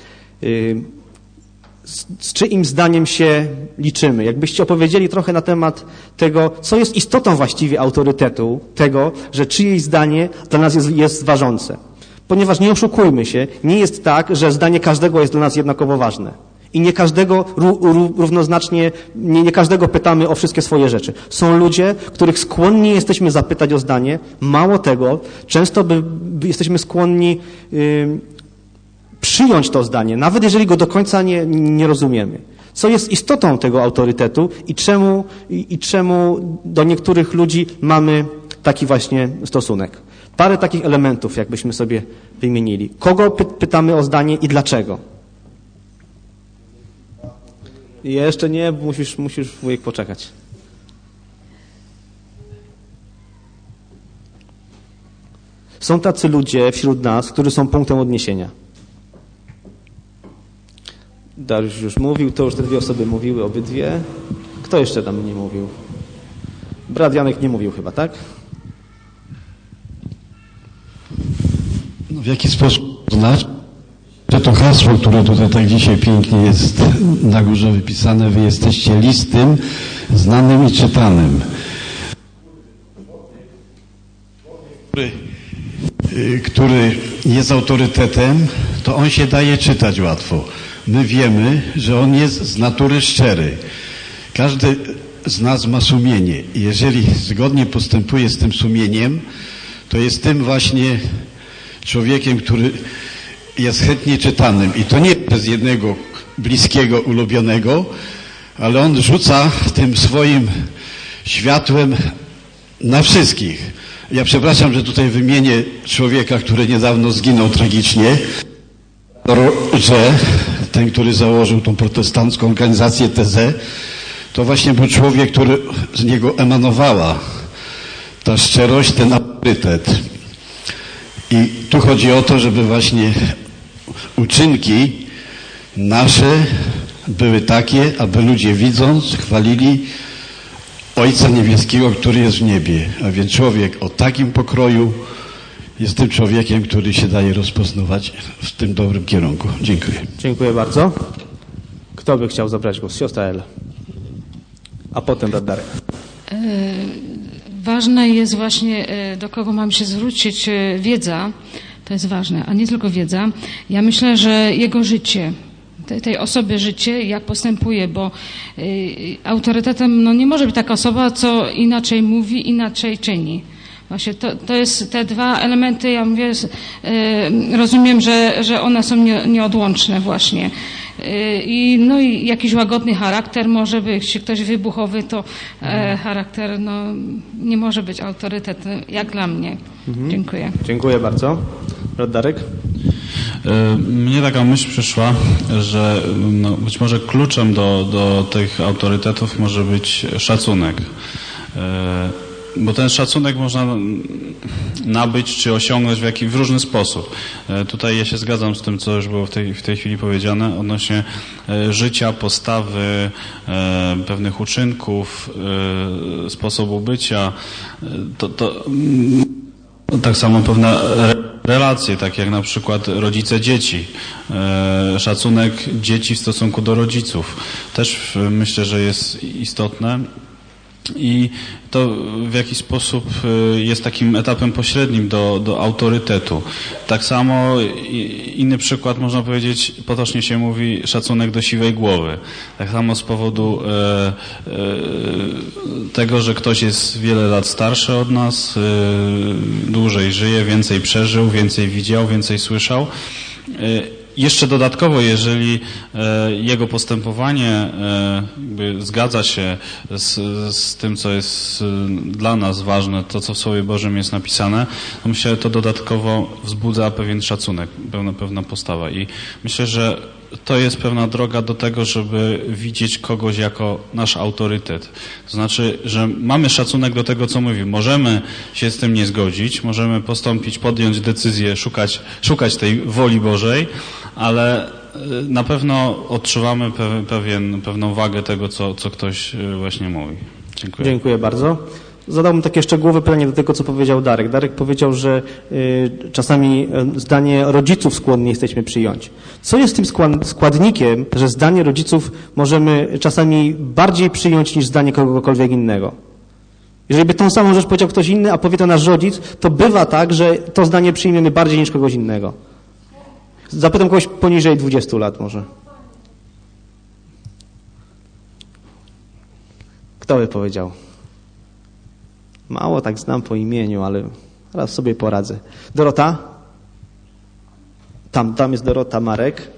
S1: Z czyim zdaniem się liczymy? Jakbyście opowiedzieli trochę na temat tego, co jest istotą właściwie autorytetu, tego, że czyjeś zdanie dla nas jest ważące. Ponieważ nie oszukujmy się, nie jest tak, że zdanie każdego jest dla nas jednakowo ważne. I nie każdego równoznacznie, nie każdego pytamy o wszystkie swoje rzeczy. Są ludzie, których skłonni jesteśmy zapytać o zdanie. Mało tego, często jesteśmy skłonni przyjąć to zdanie, nawet jeżeli go do końca nie rozumiemy. Co jest istotą tego autorytetu i czemu do niektórych ludzi mamy taki właśnie stosunek. Parę takich elementów, jakbyśmy sobie wymienili. Kogo pytamy o zdanie i dlaczego? Jeszcze nie, musisz wujek poczekać. Są tacy ludzie wśród nas, którzy są punktem odniesienia. Dariusz już mówił, to już te dwie osoby mówiły, obydwie. Kto jeszcze tam nie mówił? Brat Janek nie mówił chyba, tak?
S16: No, w jaki sposób znać, że to hasło, które tutaj tak dzisiaj pięknie jest na górze wypisane, wy jesteście listem znanym i czytanym. Który jest autorytetem, to on się daje czytać łatwo. My wiemy, że on jest z natury szczery. Każdy z nas ma sumienie. I jeżeli zgodnie postępuje z tym sumieniem, to jest tym właśnie człowiekiem, który jest chętnie czytanym. I to nie przez jednego bliskiego, ulubionego, ale on rzuca tym swoim światłem na wszystkich. Ja przepraszam, że tutaj wymienię człowieka, który niedawno zginął tragicznie, że ten, który założył tą protestancką organizację Tezę, to właśnie był człowiek, który z niego emanowała ta szczerość, ten autorytet. I tu chodzi o to, żeby właśnie uczynki nasze były takie, aby ludzie widząc, chwalili Ojca Niebieskiego, który jest w niebie. A więc człowiek o takim pokroju jest tym człowiekiem, który się daje rozpoznawać w tym dobrym kierunku. Dziękuję.
S1: Dziękuję bardzo. Kto by chciał zabrać głos? Siostra Ela. A potem brat Darek.
S17: Ważne jest właśnie, do kogo mam się zwrócić, wiedza. To jest ważne, a nie tylko wiedza. Ja myślę, że jego życie, tej osoby życie, jak postępuje, bo autorytetem nie może być taka osoba, co inaczej mówi, inaczej czyni. Właśnie to jest te dwa elementy, ja mówię, rozumiem, że one są nieodłączne właśnie. I jakiś łagodny charakter może być, ktoś wybuchowy, to charakter nie może być autorytetem, jak dla mnie. Dziękuję.
S1: Dziękuję bardzo. Brat Darek?
S10: Mnie taka myśl przyszła, że być może kluczem do tych autorytetów może być szacunek. Bo ten szacunek można nabyć czy osiągnąć w różny sposób. Tutaj ja się zgadzam z tym, co już było w tej chwili powiedziane odnośnie życia, postawy, pewnych uczynków, sposobu bycia. Tak samo pewne relacje, tak jak na przykład rodzice-dzieci. Szacunek dzieci w stosunku do rodziców. Też myślę, że jest istotne. I to w jakiś sposób jest takim etapem pośrednim do autorytetu. Tak samo inny przykład, można powiedzieć, potocznie się mówi, szacunek do siwej głowy. Tak samo z powodu tego, że ktoś jest wiele lat starszy od nas, dłużej żyje, więcej przeżył, więcej widział, więcej słyszał. Jeszcze dodatkowo, jeżeli jego postępowanie zgadza się z tym, co jest dla nas ważne, to co w Słowie Bożym jest napisane, to myślę, że to dodatkowo wzbudza pewien szacunek, pewna postawa. I myślę, że to jest pewna droga do tego, żeby widzieć kogoś jako nasz autorytet. To znaczy, że mamy szacunek do tego, co mówi. Możemy się z tym nie zgodzić, możemy postąpić, podjąć decyzję, szukać tej woli Bożej, ale na pewno odczuwamy pewną wagę tego, co ktoś właśnie mówi. Dziękuję.
S1: Dziękuję bardzo. Zadałbym takie szczegółowe pytanie do tego, co powiedział Darek. Darek powiedział, że czasami zdanie rodziców skłonni jesteśmy przyjąć. Co jest tym składnikiem, że zdanie rodziców możemy czasami bardziej przyjąć niż zdanie kogokolwiek innego? Jeżeli by tą samą rzecz powiedział ktoś inny, a powie to nasz rodzic, to bywa tak, że to zdanie przyjmiemy bardziej niż kogoś innego. Zapytam kogoś poniżej 20 lat może. Kto by powiedział? Mało tak znam po imieniu, ale raz sobie poradzę. Dorota? Tam jest Dorota, Marek.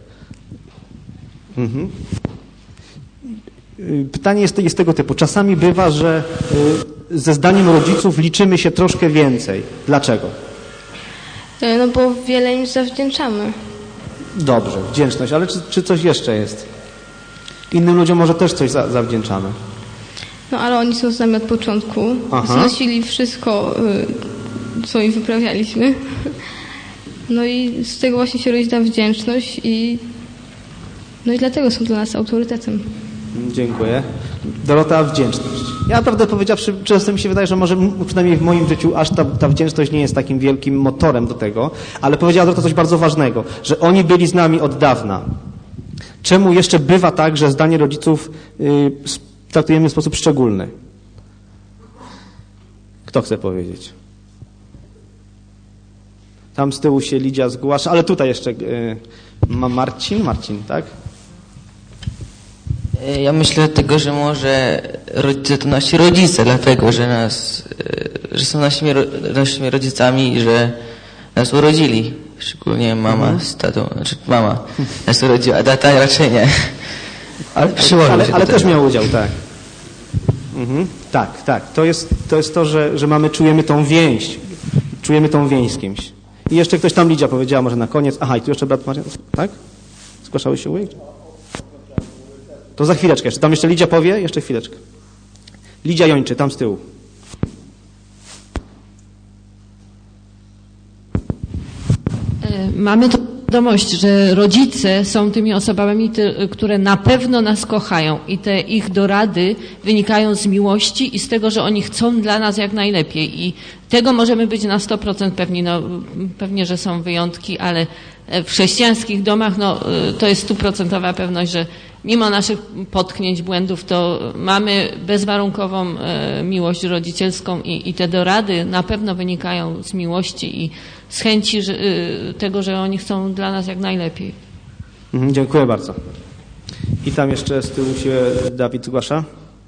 S1: Pytanie jest tego typu. Czasami bywa, że ze zdaniem rodziców liczymy się troszkę więcej. Dlaczego?
S18: No bo wiele im zawdzięczamy.
S1: Dobrze, wdzięczność, ale czy coś jeszcze jest? Innym ludziom może też coś zawdzięczamy.
S18: No ale oni są z nami od początku. Znosili wszystko, co im wyprawialiśmy. No i z tego właśnie się rodzi ta wdzięczność no i dlatego są dla nas autorytetem.
S1: Dziękuję. Dorota, wdzięczność. Ja prawdę powiedziawszy, często mi się wydaje, że może przynajmniej w moim życiu aż ta wdzięczność nie jest takim wielkim motorem do tego, ale powiedziała Dorota coś bardzo ważnego, że oni byli z nami od dawna. Czemu jeszcze bywa tak, że zdanie rodziców traktujemy w sposób szczególny? Kto chce powiedzieć? Tam z tyłu się Lidia zgłasza, ale tutaj jeszcze Marcin, tak?
S19: Ja myślę dlatego, że może rodzice to nasi rodzice, dlatego, że są naszymi rodzicami i że nas urodzili. Szczególnie mama z tatą, znaczy mama nas urodziła, a tata raczej nie. Ale przyłożył się
S1: ale też miał udział, tak. Tak. To jest to, że czujemy tą więź. Czujemy tą więź z kimś. I jeszcze ktoś tam, Lidia powiedziała może na koniec. Aha, i tu jeszcze brat Marian, tak? Zgłaszały się ujęć? To za chwileczkę jeszcze. Tam jeszcze Lidia powie? Jeszcze chwileczkę. Lidia Jończy, tam z tyłu.
S2: Mamy świadomość, że rodzice są tymi osobami, które na pewno nas kochają i te ich dorady wynikają z miłości i z tego, że oni chcą dla nas jak najlepiej i tego możemy być na 100% pewni. No, pewnie, że są wyjątki, ale w chrześcijańskich domach to jest 100% pewność, że mimo naszych potknięć, błędów, to mamy bezwarunkową miłość rodzicielską i te dorady na pewno wynikają z miłości i z chęci tego, że oni chcą dla nas jak najlepiej.
S1: Dziękuję bardzo. I tam jeszcze z tyłu się Dawid zgłasza.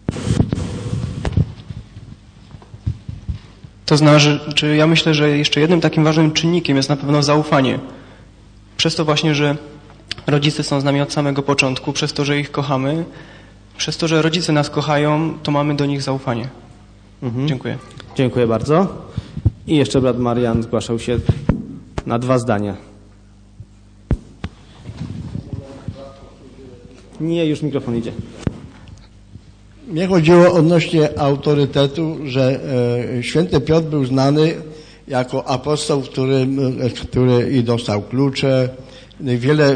S6: To znaczy, ja myślę, że jeszcze jednym takim ważnym czynnikiem jest na pewno zaufanie. Przez to właśnie, że rodzice są z nami od samego początku, przez to, że ich kochamy, przez to, że rodzice nas kochają, to mamy do nich zaufanie. Dziękuję.
S1: Dziękuję bardzo. I jeszcze brat Marian zgłaszał się na 2 zdania. Nie, już mikrofon idzie.
S7: Mnie chodziło odnośnie autorytetu, że święty Piotr był znany jako apostoł, który i dostał klucze. Wiele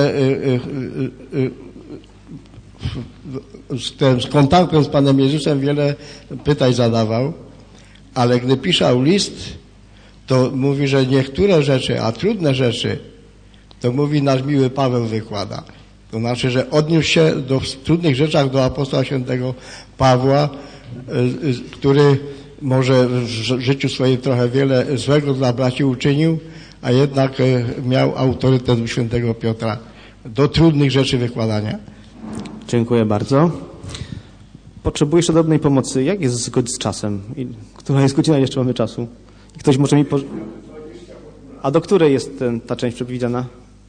S7: z kontaktem z Panem Jezusem wiele pytań zadawał, ale gdy pisał list, to mówi, że niektóre rzeczy, a trudne rzeczy, to mówi nasz miły Paweł wykłada. To znaczy, że odniósł się w trudnych rzeczach do apostoła świętego Pawła, który może w życiu swoim trochę wiele złego dla braci uczynił, a jednak miał autorytet u świętego Piotra do trudnych rzeczy wykładania.
S1: Dziękuję bardzo. Potrzebuję jeszcze drobnej pomocy. Jak jest z czasem? Która jest godzina? Jeszcze mamy czasu. Ktoś może mi... A do której jest ta część przewidziana?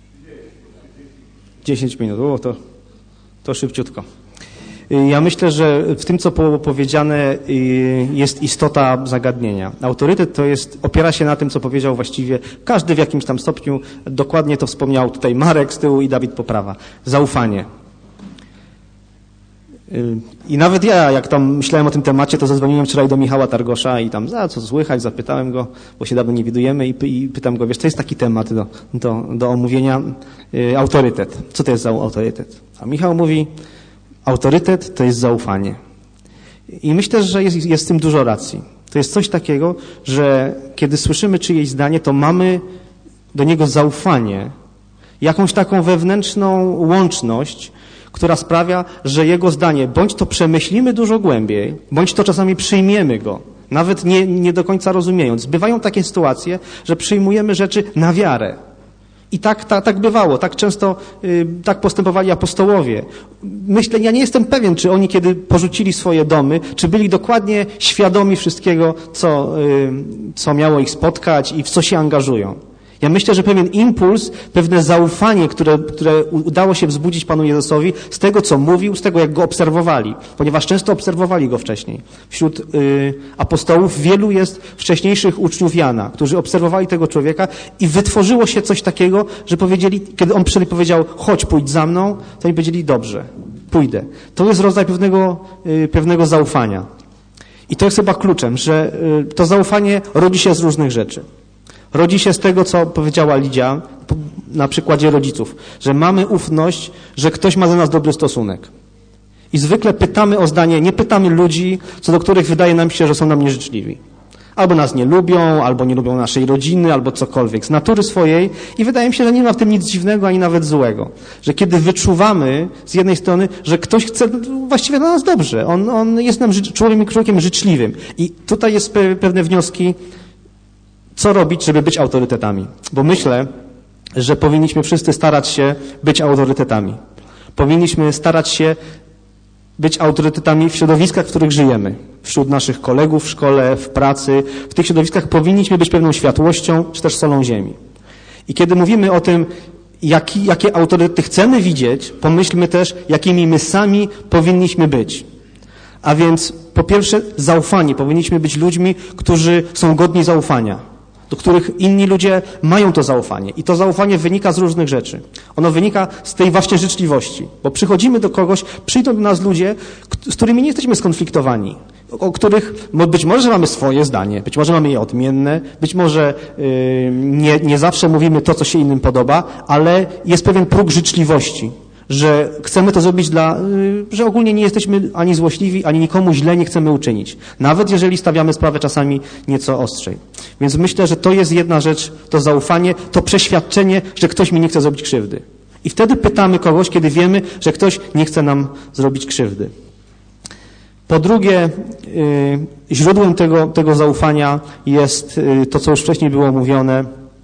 S1: 10 minut. To szybciutko. Ja myślę, że w tym, co było powiedziane, jest istota zagadnienia. Autorytet opiera się na tym, co powiedział właściwie każdy w jakimś tam stopniu. Dokładnie to wspomniał tutaj Marek z tyłu i Dawid Poprawa. Zaufanie. I nawet ja, jak tam myślałem o tym temacie, to zadzwoniłem wczoraj do Michała Targosza i tam, co słychać, zapytałem go, bo się dawno nie widujemy i pytam go, wiesz, to jest taki temat do omówienia, autorytet. Co to jest za autorytet? A Michał mówi, autorytet to jest zaufanie. I myślę, że jest w tym dużo racji. To jest coś takiego, że kiedy słyszymy czyjeś zdanie, to mamy do niego zaufanie, jakąś taką wewnętrzną łączność, która sprawia, że jego zdanie bądź to przemyślimy dużo głębiej, bądź to czasami przyjmiemy go, nawet nie do końca rozumiejąc. Bywają takie sytuacje, że przyjmujemy rzeczy na wiarę. I tak bywało, tak często tak postępowali apostołowie. Myślę, ja nie jestem pewien, czy oni kiedy porzucili swoje domy, czy byli dokładnie świadomi wszystkiego, co miało ich spotkać i w co się angażują. Ja myślę, że pewien impuls, pewne zaufanie, które udało się wzbudzić Panu Jezusowi z tego, co mówił, z tego, jak Go obserwowali, ponieważ często obserwowali Go wcześniej. Wśród apostołów wielu jest wcześniejszych uczniów Jana, którzy obserwowali tego człowieka i wytworzyło się coś takiego, że powiedzieli, kiedy on przyszedł i powiedział, chodź, pójdź za mną, to oni powiedzieli, dobrze, pójdę. To jest rodzaj pewnego zaufania. I to jest chyba kluczem, że to zaufanie rodzi się z różnych rzeczy. Rodzi się z tego, co powiedziała Lidia na przykładzie rodziców, że mamy ufność, że ktoś ma do nas dobry stosunek. I zwykle pytamy o zdanie, nie pytamy ludzi, co do których wydaje nam się, że są nam nieżyczliwi. Albo nas nie lubią, albo nie lubią naszej rodziny, albo cokolwiek z natury swojej i wydaje mi się, że nie ma w tym nic dziwnego, ani nawet złego. Że kiedy wyczuwamy z jednej strony, że ktoś chce właściwie dla nas dobrze, on jest nam człowiekiem życzliwym. I tutaj jest pewne wnioski, co robić, żeby być autorytetami. Bo myślę, że powinniśmy wszyscy starać się być autorytetami. Powinniśmy starać się być autorytetami w środowiskach, w których żyjemy. Wśród naszych kolegów w szkole, w pracy. W tych środowiskach powinniśmy być pewną światłością, czy też solą ziemi. I kiedy mówimy o tym, jakie autorytety chcemy widzieć, pomyślmy też, jakimi my sami powinniśmy być. A więc po pierwsze zaufanie. Powinniśmy być ludźmi, którzy są godni zaufania, do których inni ludzie mają to zaufanie. I to zaufanie wynika z różnych rzeczy. Ono wynika z tej właśnie życzliwości. Bo przychodzimy do kogoś, przyjdą do nas ludzie, z którymi nie jesteśmy skonfliktowani, o których być może mamy swoje zdanie, być może mamy je odmienne, być może nie zawsze mówimy to, co się innym podoba, ale jest pewien próg życzliwości, że chcemy to zrobić że ogólnie nie jesteśmy ani złośliwi, ani nikomu źle nie chcemy uczynić. Nawet jeżeli stawiamy sprawę czasami nieco ostrzej. Więc myślę, że to jest jedna rzecz, to zaufanie, to przeświadczenie, że ktoś mi nie chce zrobić krzywdy. I wtedy pytamy kogoś, kiedy wiemy, że ktoś nie chce nam zrobić krzywdy. Po drugie, źródłem tego zaufania jest to, co już wcześniej było mówione.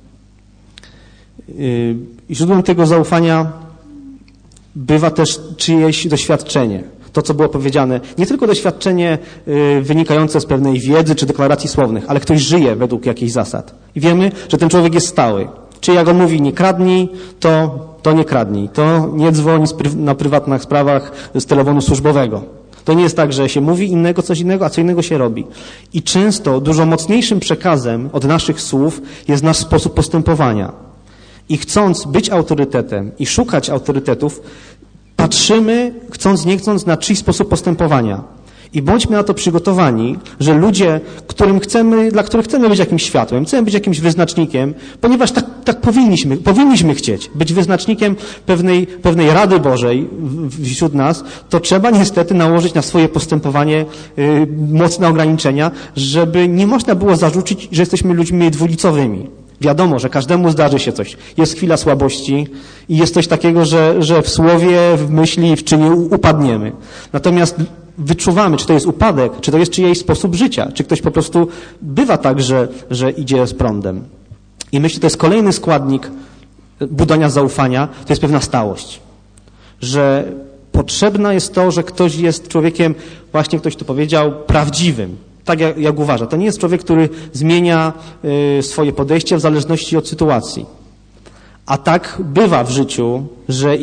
S1: Źródłem tego zaufania bywa też czyjeś doświadczenie. To, co było powiedziane, nie tylko doświadczenie wynikające z pewnej wiedzy czy deklaracji słownych, ale ktoś żyje według jakichś zasad. I wiemy, że ten człowiek jest stały. Czy jak on mówi nie kradnij, to nie kradnij. To nie dzwoń na prywatnych sprawach z telefonu służbowego. To nie jest tak, że się mówi coś innego, a co innego się robi. I często dużo mocniejszym przekazem od naszych słów jest nasz sposób postępowania. I chcąc być autorytetem i szukać autorytetów, patrzymy, chcąc nie chcąc, na czyjś sposób postępowania. I bądźmy na to przygotowani, że ludzie, dla których chcemy być jakimś światłem, chcemy być jakimś wyznacznikiem, ponieważ tak powinniśmy chcieć być wyznacznikiem pewnej Rady Bożej wśród nas, to trzeba niestety nałożyć na swoje postępowanie mocne ograniczenia, żeby nie można było zarzucić, że jesteśmy ludźmi dwulicowymi. Wiadomo, że każdemu zdarzy się coś. Jest chwila słabości i jest coś takiego, że w słowie, w myśli, w czynie upadniemy. Natomiast wyczuwamy, czy to jest upadek, czy to jest czyjś sposób życia, czy ktoś po prostu bywa tak, że idzie z prądem. I myślę, że to jest kolejny składnik budowania zaufania, to jest pewna stałość. Że potrzebne jest to, że ktoś jest człowiekiem, właśnie ktoś tu powiedział, prawdziwym. Tak jak uważa. To nie jest człowiek, który zmienia swoje podejście w zależności od sytuacji. A tak bywa w życiu, że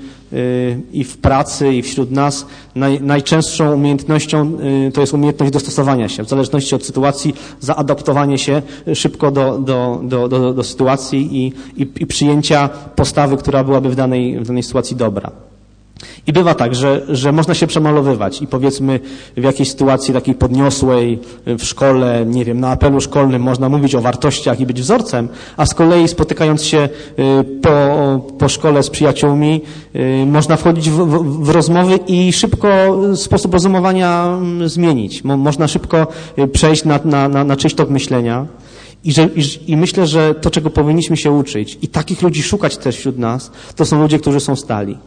S1: i w pracy, i wśród nas najczęstszą umiejętnością to jest umiejętność dostosowania się. W zależności od sytuacji, zaadaptowanie się szybko do sytuacji i przyjęcia postawy, która byłaby w danej sytuacji dobra. I bywa tak, że można się przemalowywać i powiedzmy w jakiejś sytuacji takiej podniosłej w szkole, nie wiem, na apelu szkolnym można mówić o wartościach i być wzorcem, a z kolei spotykając się po szkole z przyjaciółmi można wchodzić w rozmowy i szybko sposób rozumowania zmienić. Można szybko przejść na czyjś tok myślenia. I myślę, że to, czego powinniśmy się uczyć i takich ludzi szukać też wśród nas, to są ludzie, którzy są stali.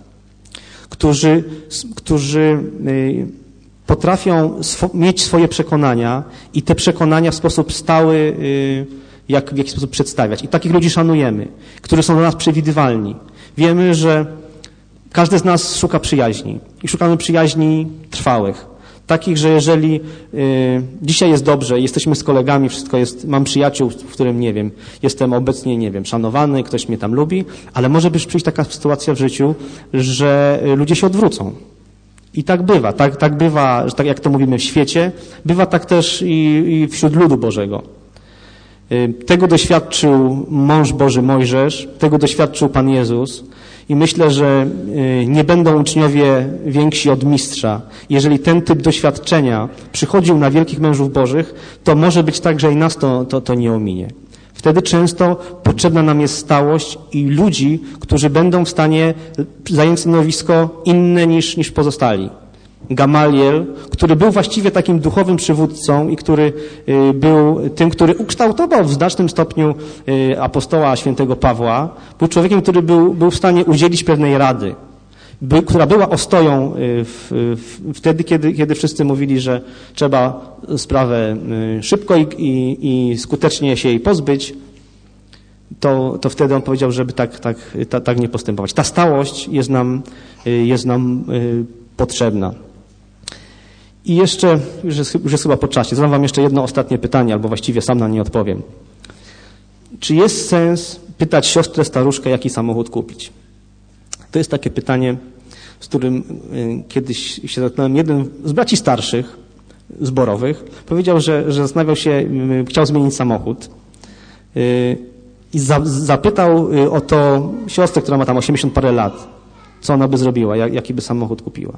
S1: Którzy potrafią mieć swoje przekonania i te przekonania w sposób stały w jakiś sposób przedstawiać. I takich ludzi szanujemy, którzy są dla nas przewidywalni. Wiemy, że każdy z nas szuka przyjaźni i szukamy przyjaźni trwałych. Takich, że jeżeli dzisiaj jest dobrze, jesteśmy z kolegami, wszystko jest, mam przyjaciół, w którym, nie wiem, jestem obecnie, nie wiem, szanowany, ktoś mnie tam lubi, ale może być przyjść taka sytuacja w życiu, że ludzie się odwrócą. I tak bywa. Tak bywa, że tak jak to mówimy w świecie, bywa tak też i wśród ludu Bożego. Tego doświadczył mąż Boży Mojżesz, tego doświadczył Pan Jezus i myślę, że nie będą uczniowie więksi od mistrza. Jeżeli ten typ doświadczenia przychodził na wielkich mężów Bożych, to może być tak, że i nas to nie ominie. Wtedy często potrzebna nam jest stałość i ludzi, którzy będą w stanie zająć stanowisko inne niż pozostali. Gamaliel, który był właściwie takim duchowym przywódcą i który był tym, który ukształtował w znacznym stopniu apostoła świętego Pawła, był człowiekiem, który był w stanie udzielić pewnej rady, która była ostoją wtedy, kiedy wszyscy mówili, że trzeba sprawę szybko i skutecznie się jej pozbyć, to wtedy on powiedział, żeby tak nie postępować. Ta stałość jest nam potrzebna. I jeszcze, już jest chyba po czasie, zadam wam jeszcze jedno ostatnie pytanie, albo właściwie sam na nie odpowiem. Czy jest sens pytać siostrę staruszkę, jaki samochód kupić? To jest takie pytanie, z którym kiedyś się zetknąłem. Jeden z braci starszych, zborowych, powiedział, że zastanawiał się, chciał zmienić samochód i zapytał o to siostrę, która ma tam 80 parę lat, co ona by zrobiła, jaki by samochód kupiła.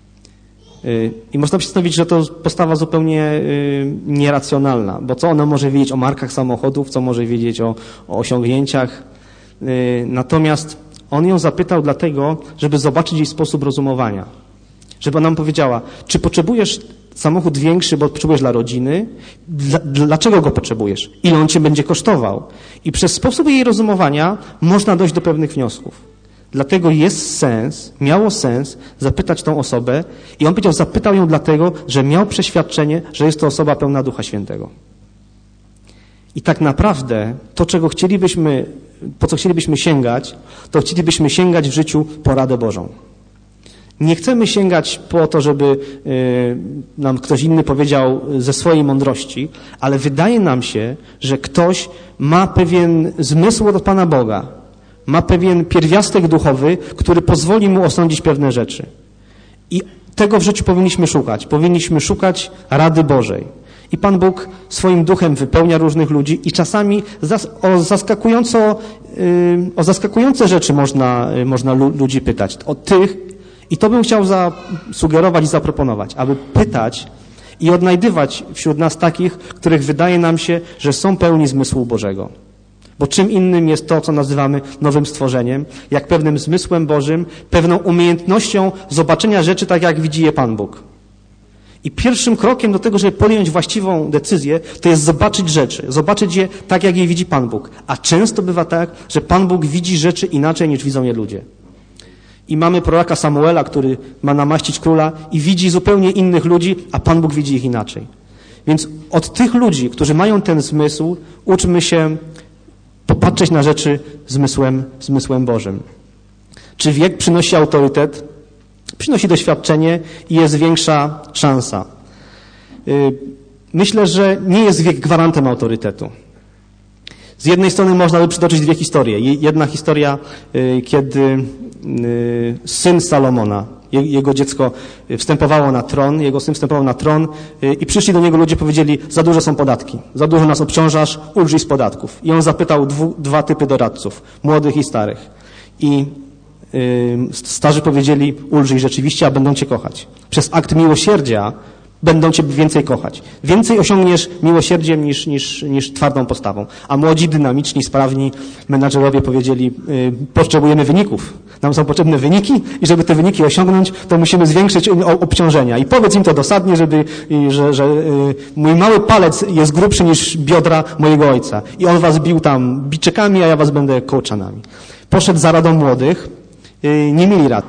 S1: I można by się zastanowić, że to postawa zupełnie nieracjonalna, bo co ona może wiedzieć o markach samochodów, co może wiedzieć o osiągnięciach. Natomiast on ją zapytał dlatego, żeby zobaczyć jej sposób rozumowania. Żeby ona nam powiedziała, czy potrzebujesz samochód większy, bo potrzebujesz dla rodziny? Dlaczego go potrzebujesz? Ile on cię będzie kosztował? I przez sposób jej rozumowania można dojść do pewnych wniosków. Dlatego miało sens zapytać tą osobę i on powiedział, zapytał ją dlatego, że miał przeświadczenie, że jest to osoba pełna Ducha Świętego. I tak naprawdę to, po co chcielibyśmy sięgać, to chcielibyśmy sięgać w życiu po radę Bożą. Nie chcemy sięgać po to, żeby nam ktoś inny powiedział ze swojej mądrości, ale wydaje nam się, że ktoś ma pewien zmysł od Pana Boga, ma pewien pierwiastek duchowy, który pozwoli mu osądzić pewne rzeczy. I tego w życiu powinniśmy szukać. Powinniśmy szukać rady Bożej. I Pan Bóg swoim duchem wypełnia różnych ludzi i czasami o zaskakujące rzeczy można ludzi pytać. I to bym chciał zasugerować i zaproponować, aby pytać i odnajdywać wśród nas takich, których wydaje nam się, że są pełni zmysłu Bożego. Bo czym innym jest to, co nazywamy nowym stworzeniem, jak pewnym zmysłem Bożym, pewną umiejętnością zobaczenia rzeczy tak, jak widzi je Pan Bóg. I pierwszym krokiem do tego, żeby podjąć właściwą decyzję, to jest zobaczyć rzeczy, zobaczyć je tak, jak je widzi Pan Bóg. A często bywa tak, że Pan Bóg widzi rzeczy inaczej, niż widzą je ludzie. I mamy proroka Samuela, który ma namaścić króla i widzi zupełnie innych ludzi, a Pan Bóg widzi ich inaczej. Więc od tych ludzi, którzy mają ten zmysł, uczmy się popatrzeć na rzeczy zmysłem Bożym. Czy wiek przynosi autorytet? Przynosi doświadczenie i jest większa szansa. Myślę, że nie jest wiek gwarantem autorytetu. Z jednej strony można by przytoczyć dwie historie. Jedna historia, kiedy syn Salomona, jego dziecko wstępowało na tron, jego syn wstępował na tron i przyszli do niego ludzie, powiedzieli, za duże są podatki, za dużo nas obciążasz, ulżyj z podatków. I on zapytał dwa typy doradców, młodych i starych. I starzy powiedzieli, ulżyj rzeczywiście, a będą cię kochać. Przez akt miłosierdzia będą cię więcej kochać. Więcej osiągniesz miłosierdziem niż twardą postawą. A młodzi, dynamiczni, sprawni menadżerowie powiedzieli, potrzebujemy wyników. Nam są potrzebne wyniki i żeby te wyniki osiągnąć, to musimy zwiększyć obciążenia. I powiedz im to dosadnie, że mój mały palec jest grubszy niż biodra mojego ojca. I on was bił tam biczykami, a ja was będę kołczanami. Poszedł za radą młodych, nie mieli rad.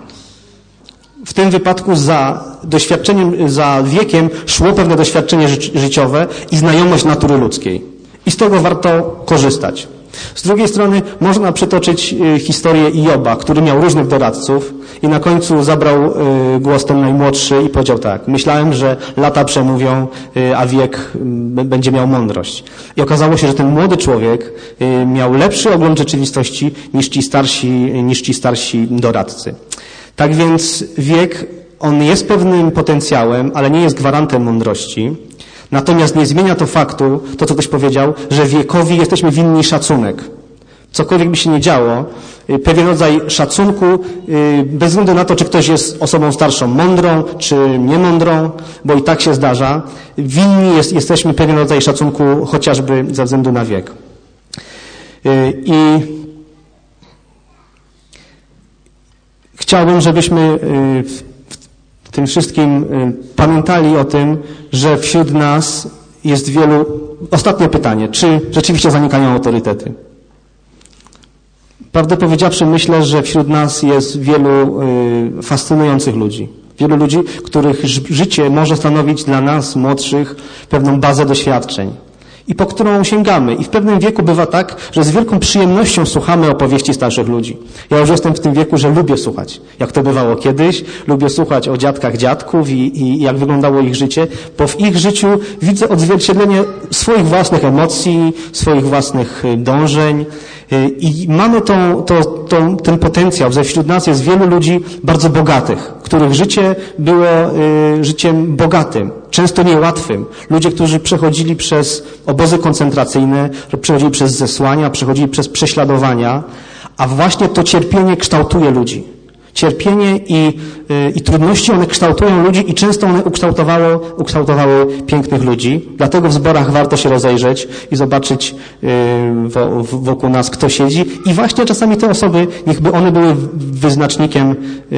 S1: W tym wypadku za doświadczeniem, za wiekiem szło pewne doświadczenie życiowe i znajomość natury ludzkiej. I z tego warto korzystać. Z drugiej strony można przytoczyć historię Joba, który miał różnych doradców i na końcu zabrał głos ten najmłodszy i powiedział tak: myślałem, że lata przemówią, a wiek będzie miał mądrość. I okazało się, że ten młody człowiek miał lepszy ogląd rzeczywistości niż ci starsi doradcy. Tak więc wiek, on jest pewnym potencjałem, ale nie jest gwarantem mądrości. Natomiast nie zmienia to faktu, to co ktoś powiedział, że wiekowi jesteśmy winni szacunek. Cokolwiek by się nie działo, pewien rodzaj szacunku, bez względu na to, czy ktoś jest osobą starszą mądrą, czy niemądrą, bo i tak się zdarza, winni jesteśmy pewien rodzaj szacunku chociażby ze względu na wiek. I chciałbym, żebyśmy w tym wszystkim pamiętali o tym, że wśród nas jest wielu... Ostatnie pytanie. Czy rzeczywiście zanikają autorytety? Prawdę powiedziawszy, myślę, że wśród nas jest wielu fascynujących ludzi. Wielu ludzi, których życie może stanowić dla nas, młodszych, pewną bazę doświadczeń i po którą sięgamy. I w pewnym wieku bywa tak, że z wielką przyjemnością słuchamy opowieści starszych ludzi. Ja już jestem w tym wieku, że lubię słuchać, jak to bywało kiedyś. Lubię słuchać o dziadkach, dziadków i jak wyglądało ich życie, bo w ich życiu widzę odzwierciedlenie swoich własnych emocji, swoich własnych dążeń. I mamy ten potencjał, że wśród nas jest wielu ludzi bardzo bogatych, których życie było życiem bogatym, często niełatwym. Ludzie, którzy przechodzili przez obozy koncentracyjne, przechodzili przez zesłania, przechodzili przez prześladowania, a właśnie to cierpienie kształtuje ludzi. Cierpienie i trudności, one kształtują ludzi i często one ukształtowały pięknych ludzi. Dlatego w zborach warto się rozejrzeć i zobaczyć wokół nas, kto siedzi. I właśnie czasami te osoby, niechby one były wyznacznikiem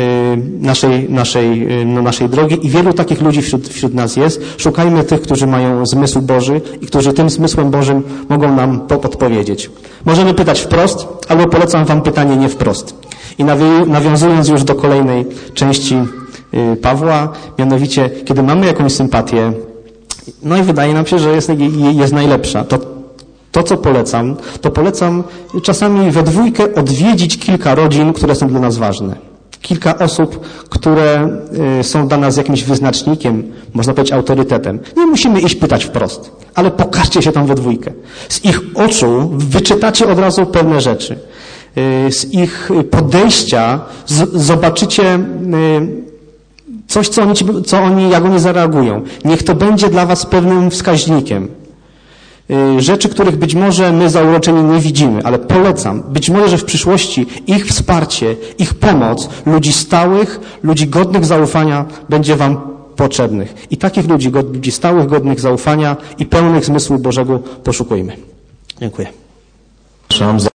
S1: naszej drogi. I wielu takich ludzi wśród nas jest. Szukajmy tych, którzy mają zmysł Boży i którzy tym zmysłem Bożym mogą nam podpowiedzieć. Możemy pytać wprost, albo polecam wam pytanie nie wprost. I nawiązując już do kolejnej części Pawła, mianowicie, kiedy mamy jakąś sympatię, no i wydaje nam się, że jest najlepsza, to co polecam, czasami we dwójkę odwiedzić kilka rodzin, które są dla nas ważne. Kilka osób, które są dla nas jakimś wyznacznikiem, można powiedzieć autorytetem. Nie musimy iść pytać wprost, ale pokażcie się tam we dwójkę. Z ich oczu wyczytacie od razu pewne rzeczy. Z ich podejścia zobaczycie coś, jak oni zareagują. Niech to będzie dla was pewnym wskaźnikiem. Rzeczy, których być może my zauroczeni nie widzimy, ale polecam. Być może, że w przyszłości ich wsparcie, ich pomoc, ludzi stałych, ludzi godnych zaufania będzie wam potrzebnych. I takich ludzi stałych, godnych zaufania i pełnych zmysłu Bożego poszukujmy. Dziękuję.